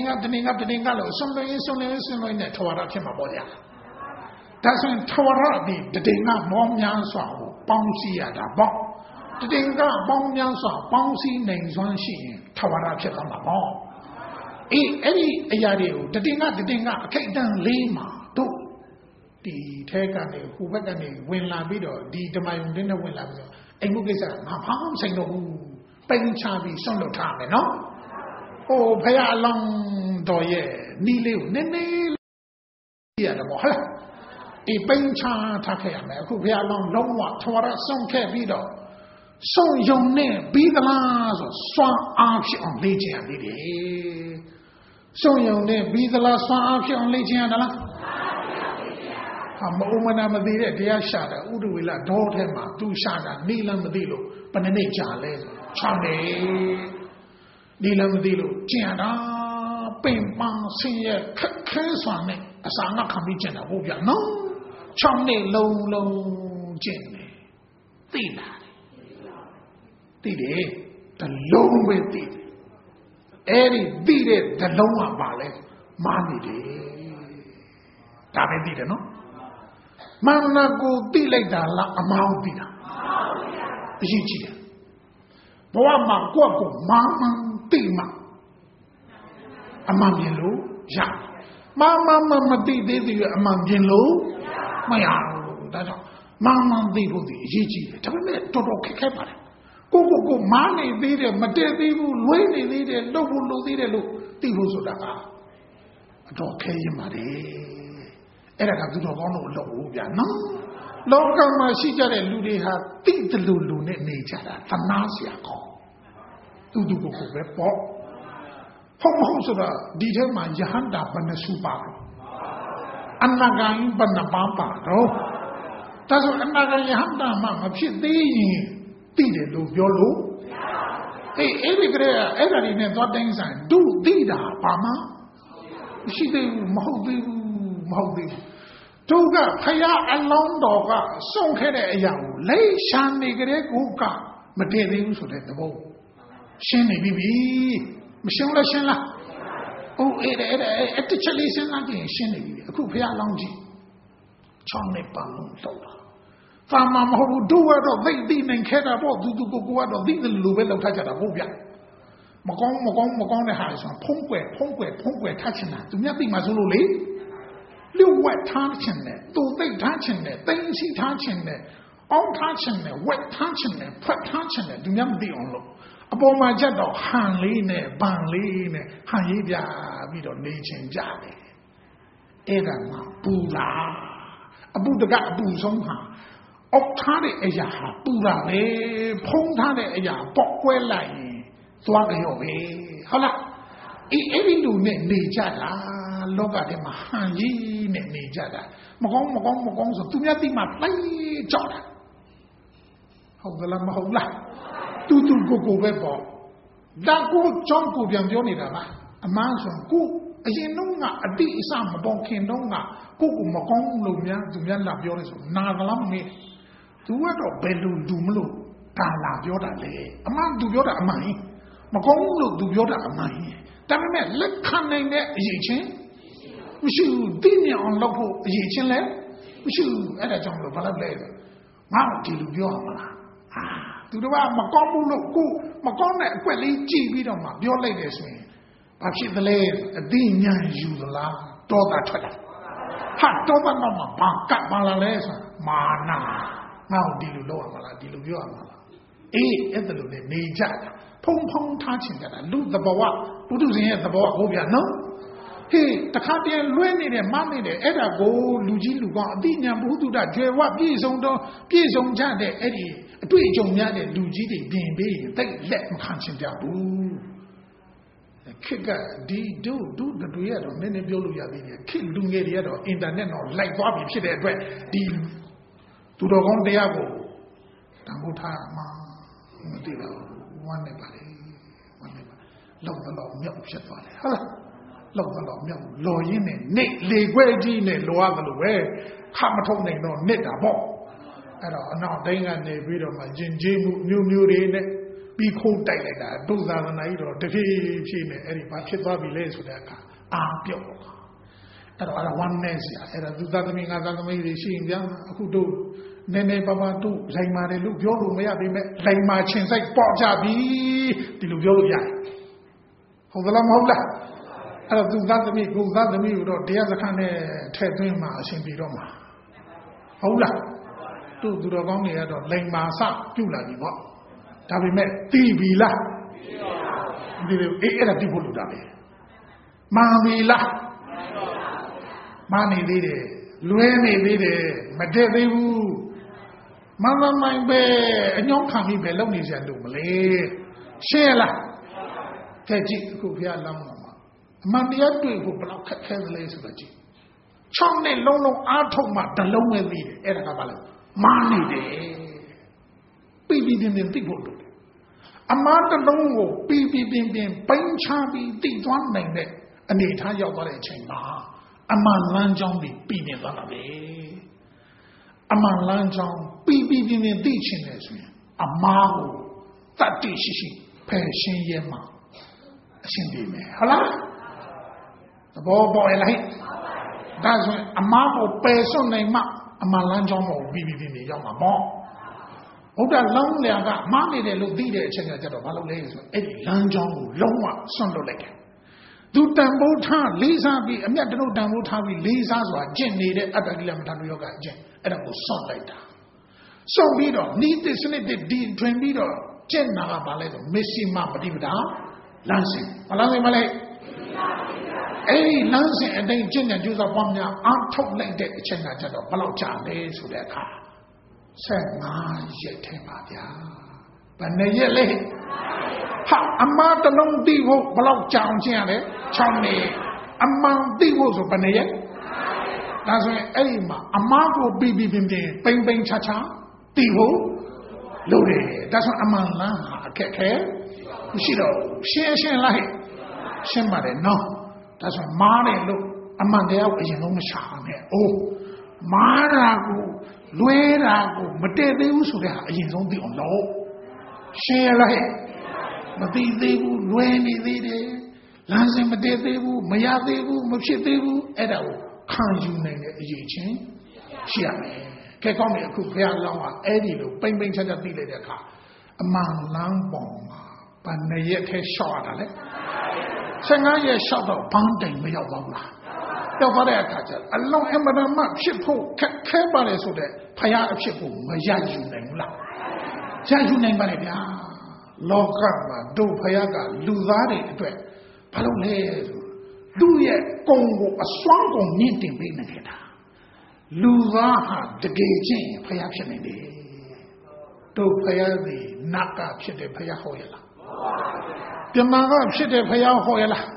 လို့နဲ့ထဝရဖြစ်မှာပေါ့ဗျာဒါဆိုရင်ထဝရဒီတည်ငါမောများစွာကိုပေါင်းစည်းရတာပေါ့တည်ငါပေါင်းများစွာပေါင်းစည်းနိုင်စွမ်းရှိရင်ထဝရဖြစ်သွားမှာပေါ့အေးအဲ့ဒီအရာတွေကိုတည်ငါအခိုက်အတန့်လေးမှာတို့ဒီထဲကနေဟိုဘက်ကနေဝင်လာပြီးတော့ဒီဓမ္မယုံတင်းနဲ့ဝင်လာပြီးတော့အိမ်မှုကိစ္စငါဘာမှမဆိုင်တော့ဘူးပိန်ချပြီးဆွန့်လွတ်ထားမယ်နော်ဟိုဖယားအလောင်းတော်ရဲ့နီးလေးကိုနည်းနည်းရတယ်ပေါ့ဟုတ်လားဒီပိန်ချထားခဲ့ရမယ်အခုဖယားအလောင်းလုံးဝထွာရဆုံးခဲ့ပြီးတော့ဆုံးယုံနဲ့ပြီးသလားဆိုစွမ်းအားဖြစ်အောင်လေ့ကျင့်ရသေးတယ်ဆုံးယုံနဲ့ပြီးသလားစွမ်းအားဖြစ်အောင်လေ့ကျင့်ရတာလားဟာမအိုမနာမသေးတဲ့တရားရှာတာဥဒဝေလဒေါထဲမှာသူရှာတာနေလမ်းမသိလို့ဘယ်နှစ်ကြာလဲ6နှစ်နေလမ်းမသိလို့ကျင်တာပင်ပန်းဆင်းရဲခက်ခဲစွာနဲ့အစာငါခံပြီးကျင်တာဟုတ်ဗျာနော်6နှစ်လုံးကျင်တယ်သိလားသိတယ်တလုံးပဲသိတယ်အဲ့ဒီသိတဲ့တလုံးကပါလဲမာနေတယ်ဒါပဲသိတယ်နော်မန္နာကိုသိလိုက်တာလားအမောင်းသိတာအရေးကြီးတယ်ဘဝမှာကိုယ့်ကိုမာမန်သိမှအမှန်မြင်လို့ရမာမန်မသိသေးသေးအမှန်မြင်လို့မရဘူးဒါကြောင့်မာမန်သိဖို့ဒီအရေးကြီးတယ်ဒါပေမဲ့တော်တော်ခက်ခဲပါတယ်ကိုမားနေသေးတယ်မတည့်သေးဘူးလွှဲနေသေးတယ်လှုပ်ဖို့လုပ်သေးတယ်လို့သိဖို့ဆိုတာကအတော်ခဲရင်ပါတယ်အဲ့ဒါကသူတော်ကောင်းတို့လုပ်ဖို့ဗျာနော်လောကမှာရှိကြတဲ့လူတွေဟာတိတလူနဲ့နေကြတာသနာစရာကောင်းသူကိုပဲပေါ့ဟုတ်မဟုတ်ဆိုတာဒီထဲမှာယဟန္တာဘယ်နှစုပါလဲအနာဂံဘယ်နှပါတော့ဒါဆိုအနာဂံယဟန္တာမှမဖြစ်သေးရင်သိတယ်လို့ပြောလို့ every great every in the things and do dida, Pama. She do Mahdi. Toga, Paya, along doga, song head a young, lay shani great gooka, materials of the bow. Shinny bibi, Michelle Shella. Oh, at the chalice and again, Shinny, a coupia longy. Chonny Palum Toga. Farmer who do it or they didn't care about to go out of the Lubel of Tajabubia. Mogong the house on Ponque, touching that. Do nothing Mazuli. Liu wet touching it, do they touching it, things he touching it, all touching it, wet touching it, put touching it, do nothing on look. Upon my jet of Hanline, Banline, Hanida, we don't need change. Edama, Buddha, a Buddha got booze on her. Octane aya, Buddha, Pontane aya, Bockwell line, Swaggy, Hola, any new Nijada. Look at him, Hanji, Nijada. Mogong, so to nothing my play, Jordan. How the Lama Hola. To go webo. That good John Kubian Jonidama, a man from Ku, a Yenunga, a D. Sam, Bonkin Nonga, Kuku Mogong, Lumia, Dumian Labioris, Nagalam. To what of Belu Dumlu, Tala Yoda lay. A man do Yoda Amai. Mogong do Yoda Amai. That meant let come in there, Yichin. We should dinner on local Yichin left. We should at a jungle of later. Now, till you are. To the one Macomu look good, Macona, Quelly, G. on my your ladies me. But she the lady, a dinner, you the la, daughter Twitter. Hot daughter no ma, cut Malalesa, Mana. Now, Diluamala, Diluamala. At the Nijat, Pong touching that I lose the Bawa, who does the Bawa, Hobia, no? Hey, the Cardian Lueni, the money, the Edda go, Luigi Luga, Dina, who do that, Jewa, Pies on Jade, Eddie, a Twitch on Yade, Luigi, being they let me conscience down. The kicker, do the duet of many Bioluya, kill Lungaria or internet or like Bobby, she there, deal to the one day ago. Tamuta, one neighbor, love the law, milk, shut for Love the law, milk, in it, Nick, Leguedi, Loa the way, Hamatone, no, knit a ball. And now they and they read of my Jinjimu, new in it, be cool like that, those are the night or the Chin, Eddie, but she probably lays with that car. Pure. And one Nancy, and I do that mean as I made seeing young who do. Nene Baba do, like my look, your may have been like my chins like Portabi, the Lugia. Hold the Lam. I do that to me, go that to me, the other kind of tattooing my Shimbiroma. Hola, to the Goni at Lang Masa, you like me what? That we met Tibila. The other people do that. Mamila. Mani lady, Lueni lady, Madevu. Mama my bear, and young coming below me and do Malay. Shela. Kaji, who we are long. Mandia do who block Kazalays of the G. Chomney Lolo Artoma, the long way lead, Edabala. Money day. Baby didn't think what do. A man the longo, baby bim, Pain Chabi, did one name there, and the entire body chamber. A man lanjong be beating the way. A man lanjong, baby didn't teaching us. A mago, that teaches passion yema. Shindy me. Hola? The boy like that's when a marble person named a malanjong BB young mom. Oh, that long there got money they look the change of Valolays, Eddie Lanjong, Loma, Sondolek. Do Dambo Town, Lisa be a matter of Dambo Town, Lisa or Jen needed at the Lamatan Yoga Jen, and it was son like that. So we don't need this and it did train me or Jen Nagabalet, Missy Mama Divida, Lansing, Malay Malay. Hey, Lansing and then Jen and use of one now, I'm talking like that, Chen and Jado, Balocha, days to their car. Say, my yet, but nay, yet late. Ha, a mother long devo, Balocha, Chomney, among devos of Panay. That's when Aima, a marble baby bim, bang bang cha cha, devo, loaded. That's what among Lama, မရှိတော့ရှင်းလိုက်ရှင်းပါတယ်နော်ဒါဆိုမားတယ်လို့အမှန်တရားကိုအရင်ဆုံးမရှာနဲ့အိုးမားတာကိုလွဲတာကိုမတည့်သေးဘူးဆိုတဲ့ဟာအရင်ဆုံးသိအောင်လုပ်ရှင်းလိုက်မသိသေးဘူးလွဲနေသေးတယ်လမ်းစဉ်မတည့်သေးဘူးမရသေးဘူးမဖြစ်သေးဘူးအဲ့ဒါကိုခံယူနိုင်တဲ့အရေးချင်းရှိရမယ်ကဲကောင်းပြီအခုဘုရားလောင်းကအဲ့ဒီလိုပိမ့်ပိမ့်ချက်ချက်သိလိုက်တဲ့အခါအမှန်လမ်းပေါ်မှာဘာနဲ့ရက်ထဲရှောက်ရတာလဲ15ရက်ရှောက်တော့ဘန်းတိုင်မရောက်ပါဘူးလားရောက်သွားတဲ့အခါကျအလုံးအမရမဖြစ်ဖို့ခက်ခဲပါလေဆိုတဲ့ဖယားအဖြစ်ကိုမရယူနိုင်ဘူးလားရယူနိုင်ပါလေဗျာလောကမှာတို့ဖယားကလူသားတွေအတွက်ဘာလို့လဲဆိုလူရဲ့ကုံကိုအစွမ်းကုန်မြင့်တင်ပေးနေခဲ့တာလူသားဟာတကယ်ချင်းဖယားဖြစ်နေတယ်တို့ဖယားသည်နတ်ကဖြစ်တဲ့ဖယားဟောရလားပြမကဖြစ်တဲ့ဖယားဟောရလား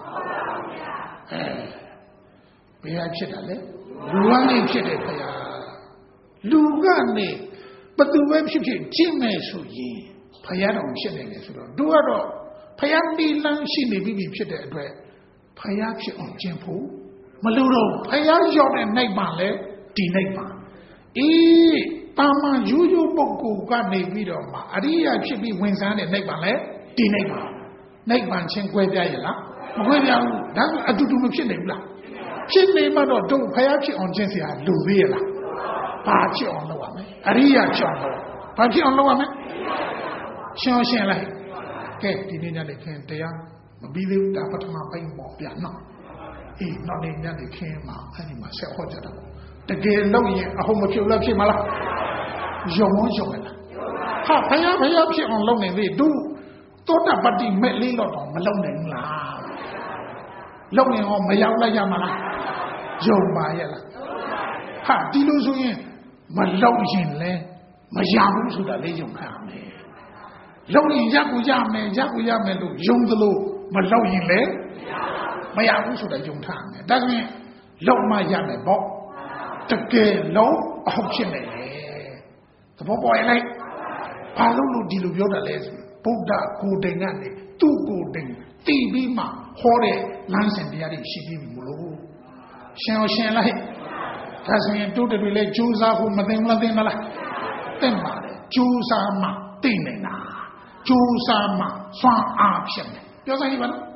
ဘယ်ဟာဖြစ်တာလဲလူကနေဖြစ်တဲ့ဖယားလူကနေဘသူပဲဖြစ်ဖြစ်ကြည့်မယ်ဆိုရင်ဖယားတော်ဖြစ်နေတယ်ဆိုတော့တို့ကတော့ဖယားတိလန်းရှိနေပြီဖြစ်တဲ့အတွက်ဖယားဖြစ်အောင်ကျင့်ဖို့မလိုတော့ဖယားရောက်တဲ့နိုင်ပါလဲဒီနိုင်ပါအေးတာမန်ရိုးရိုးပုဂ္ဂိုလ်ကနေပြီးတော့မှအရိယာဖြစ်ပြီးဝင်စားတဲ့နိုင်ပါလဲဒီနိုင်ပါနိုင်ပါချင်း꿰ပြရလားမ꿰ပြဘူးဒါကအတူတူမဖြစ်နိုင်ဘူးလားဖြစ်နေမှတော့တို့ဖယားဖြစ်အောင်ကျင့်เสียလူသေးရလားဘာဖြစ်အောင်လုပ်ရမလဲအရိယာဖြစ်အောင်လုပ်ဘာဖြစ်အောင်လုပ်ရမလဲရှင်းလိုက်ကဲဒီနေ့ညနေခင်းတရားမပြီးသေးဘူးဒါပထမပိုင်းပေါ့ဗျာနော်အေးနောက်နေ့ညနေခင်းမှာအဲ့ဒီမှာဆက်ဟောကြတာတကယ်လုပ်ရင်အဟုတ်မဖြစ်လို့ဖြစ်မလားယုံလားဟာဖယားဖြစ်အောင်လုပ်နေပြီတို့သောတာပတ္တိမဲ့လေးတော့မလုပ်နိုင်ဘူးလားလုပ်ရင်ဟောမရောက်လိုက်ရမလားယုံပါရဲ့လားဟာဒီလိုဆိုရင်မလုပ်ရင်လဲမရဘူးဆိုတာလေးယုံခံရမယ်လုပ်ရင်ရကိုရမယ်လို့ယုံသလိုမလုပ်ရင်လဲမရဘူးဆိုတာယုံထားမယ်ဒါဆိုရင်လုပ်မှရမယ်ပေါ့တကယ်လုံးအဟုတ်ဖြစ်နေတယ်သဘောပေါက်ရဲ့ဘာလို့ဒီလိုပြောတာလဲဆိုဗုဒ္ဓကိုယ်တိုင်ကနေသူ့ကိုယ်တိုင်တည်ပြီးမှဟောတဲ့လမ်းစဉ်တရားတွေရှိပြီးပြီမလို့ရှင်းလိုက်ဒါဆိုရင်တို့တွေလည်းကြိုးစားဖို့မသိဘူးလားသိမလားသိပါတယ်ကြိုးစားမှသိနေတာကြိုးစားမှစွမ်းအားဖြစ်တယ်ပြောစမ်းကြည့်ပါလား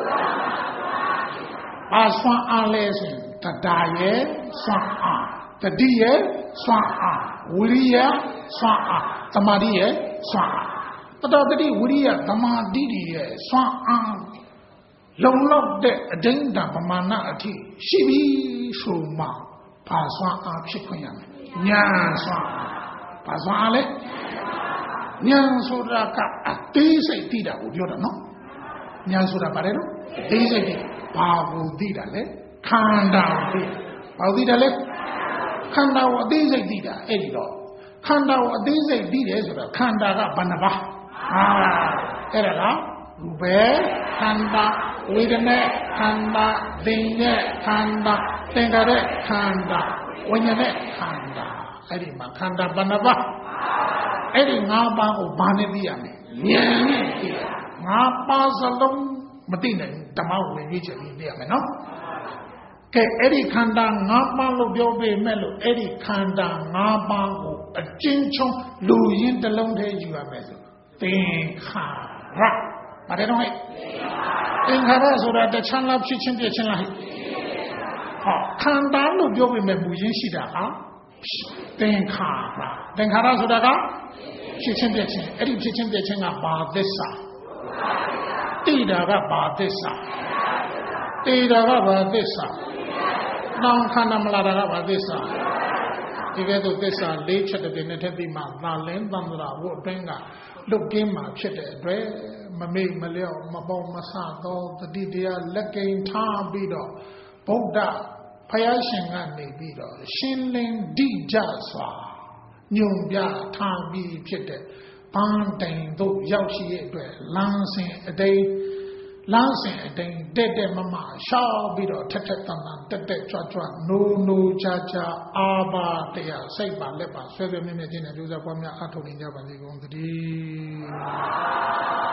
ဘာစွမ်းအားလဲဆိုရင်တရားရဲ့စွမ်းအားတတိရဲ့စွမ်းအားဝိရိယစွမ်းအားသမာဓိရဲ့စွမ်းအားတတိဝိရိယသမာဓိရဲ့စွမ်းအားလုံလောက်တဲ့အဒိဋ္ဌပမာဏအထိရှိပြီဆိုမှဘာစွမ်းအားဖြစ်ခွင့်ရမယ်ဉာဏ်စွမ်းအားဘာစွမ်းအားလဲဉာဏ်ဆိုတာကအသေးစိတ်သိတာကိုပြောတာနော်ဉာဏ်ဆိုတာဘာလဲနော်အသေးစိတ်သိဘာကိုသိတာလဲခန္ဓာကိုဘာသိတာလဲခန္ဓာကိုအသေးစိတ်သိတာအဲ့ဒီတော့ခန္ဓာကိုအသေးစိတ်သိတယ်ဆိုတာခန္ဓာကဘယ်နှပါအဲ့ဒါကရူပခန္ဓာဝေဒနာခန္ဓာသင်္ညေခန္ဓာသင်္ခါရခန္ဓာဝိညာဉ်ခန္ဓာအဲ့ဒီမှာခန္ဓာဘယ်နှပါအဲ့ဒီ၅ပါးကိုဘာနဲ့သိရမလဲဉာဏ်နဲ့သိရ၅ပါးစလုံးမသိနိုင်ဓမ္မဝင်ကြီးချက်ပြီးသိရမယ်နော်ကဲအဲ့ဒီခန္ဓာ၅ပါးလို့ပြောပေမဲ့လို့အဲ့ဒီခန္ဓာ၅ပါးကိုအကျဉ်းချုံးလူရင်းတစ်လုံးတည်းယူရမယ်ဆိုသင်္ခါရပါတယ်တော့ဟဲ့သင်္ခါရဆိုတာတခြားလားဖြစ်ချင်းပြချင်းလားဟဲ့ဟောခန္ဓာလို့ပြောပေမဲ့မူရင်းရှိတာဟာသင်္ခါရသင်္ခါရဆိုတာကဖြစ်ချင်းပြချင်းအဲ့ဒီဖြစ်ချင်းပြချင်းကဘာသစ္စာတိတာကဘာသစ္စာတေတာကဘာသစ္စာနောင်ခန္ဓာမလာတာကဘာသစ္စာဒီကဲ့သို့သစ္စာ၄ချက်တည်းနဲ့ထပ်ပြီးမှသာလင်းသံဃာဘုအတွင်းကလွတ်ကင်းမှာဖြစ်တဲ့အတွက်မမေ့မလျော့မပေါမဆသောတတိတရားလက်ကိန်းထားပြီးတော့ဗုဒ္ဓဖယားရှင်ကနေပြီးတော့ရှင်းလင်းဓိကြစွာညွန်ပြထားပြီးဖြစ်တဲ့ဘန်းတိုင်တို့ရောက်ရှိရဲ့အတွက်လမ်းစဉ်အတိုင်းတက်မမရှောက်ပြီးတော့ထက်တန်တက်ကြွနိုးချာအာဘာတရားစိတ်ပါလက်ပါဆွဲဆွဲမြဲမြဲခြင်းနဲ့ကြိုးစားပွားများအထောက်နေကြပါစေကုန်သတည်း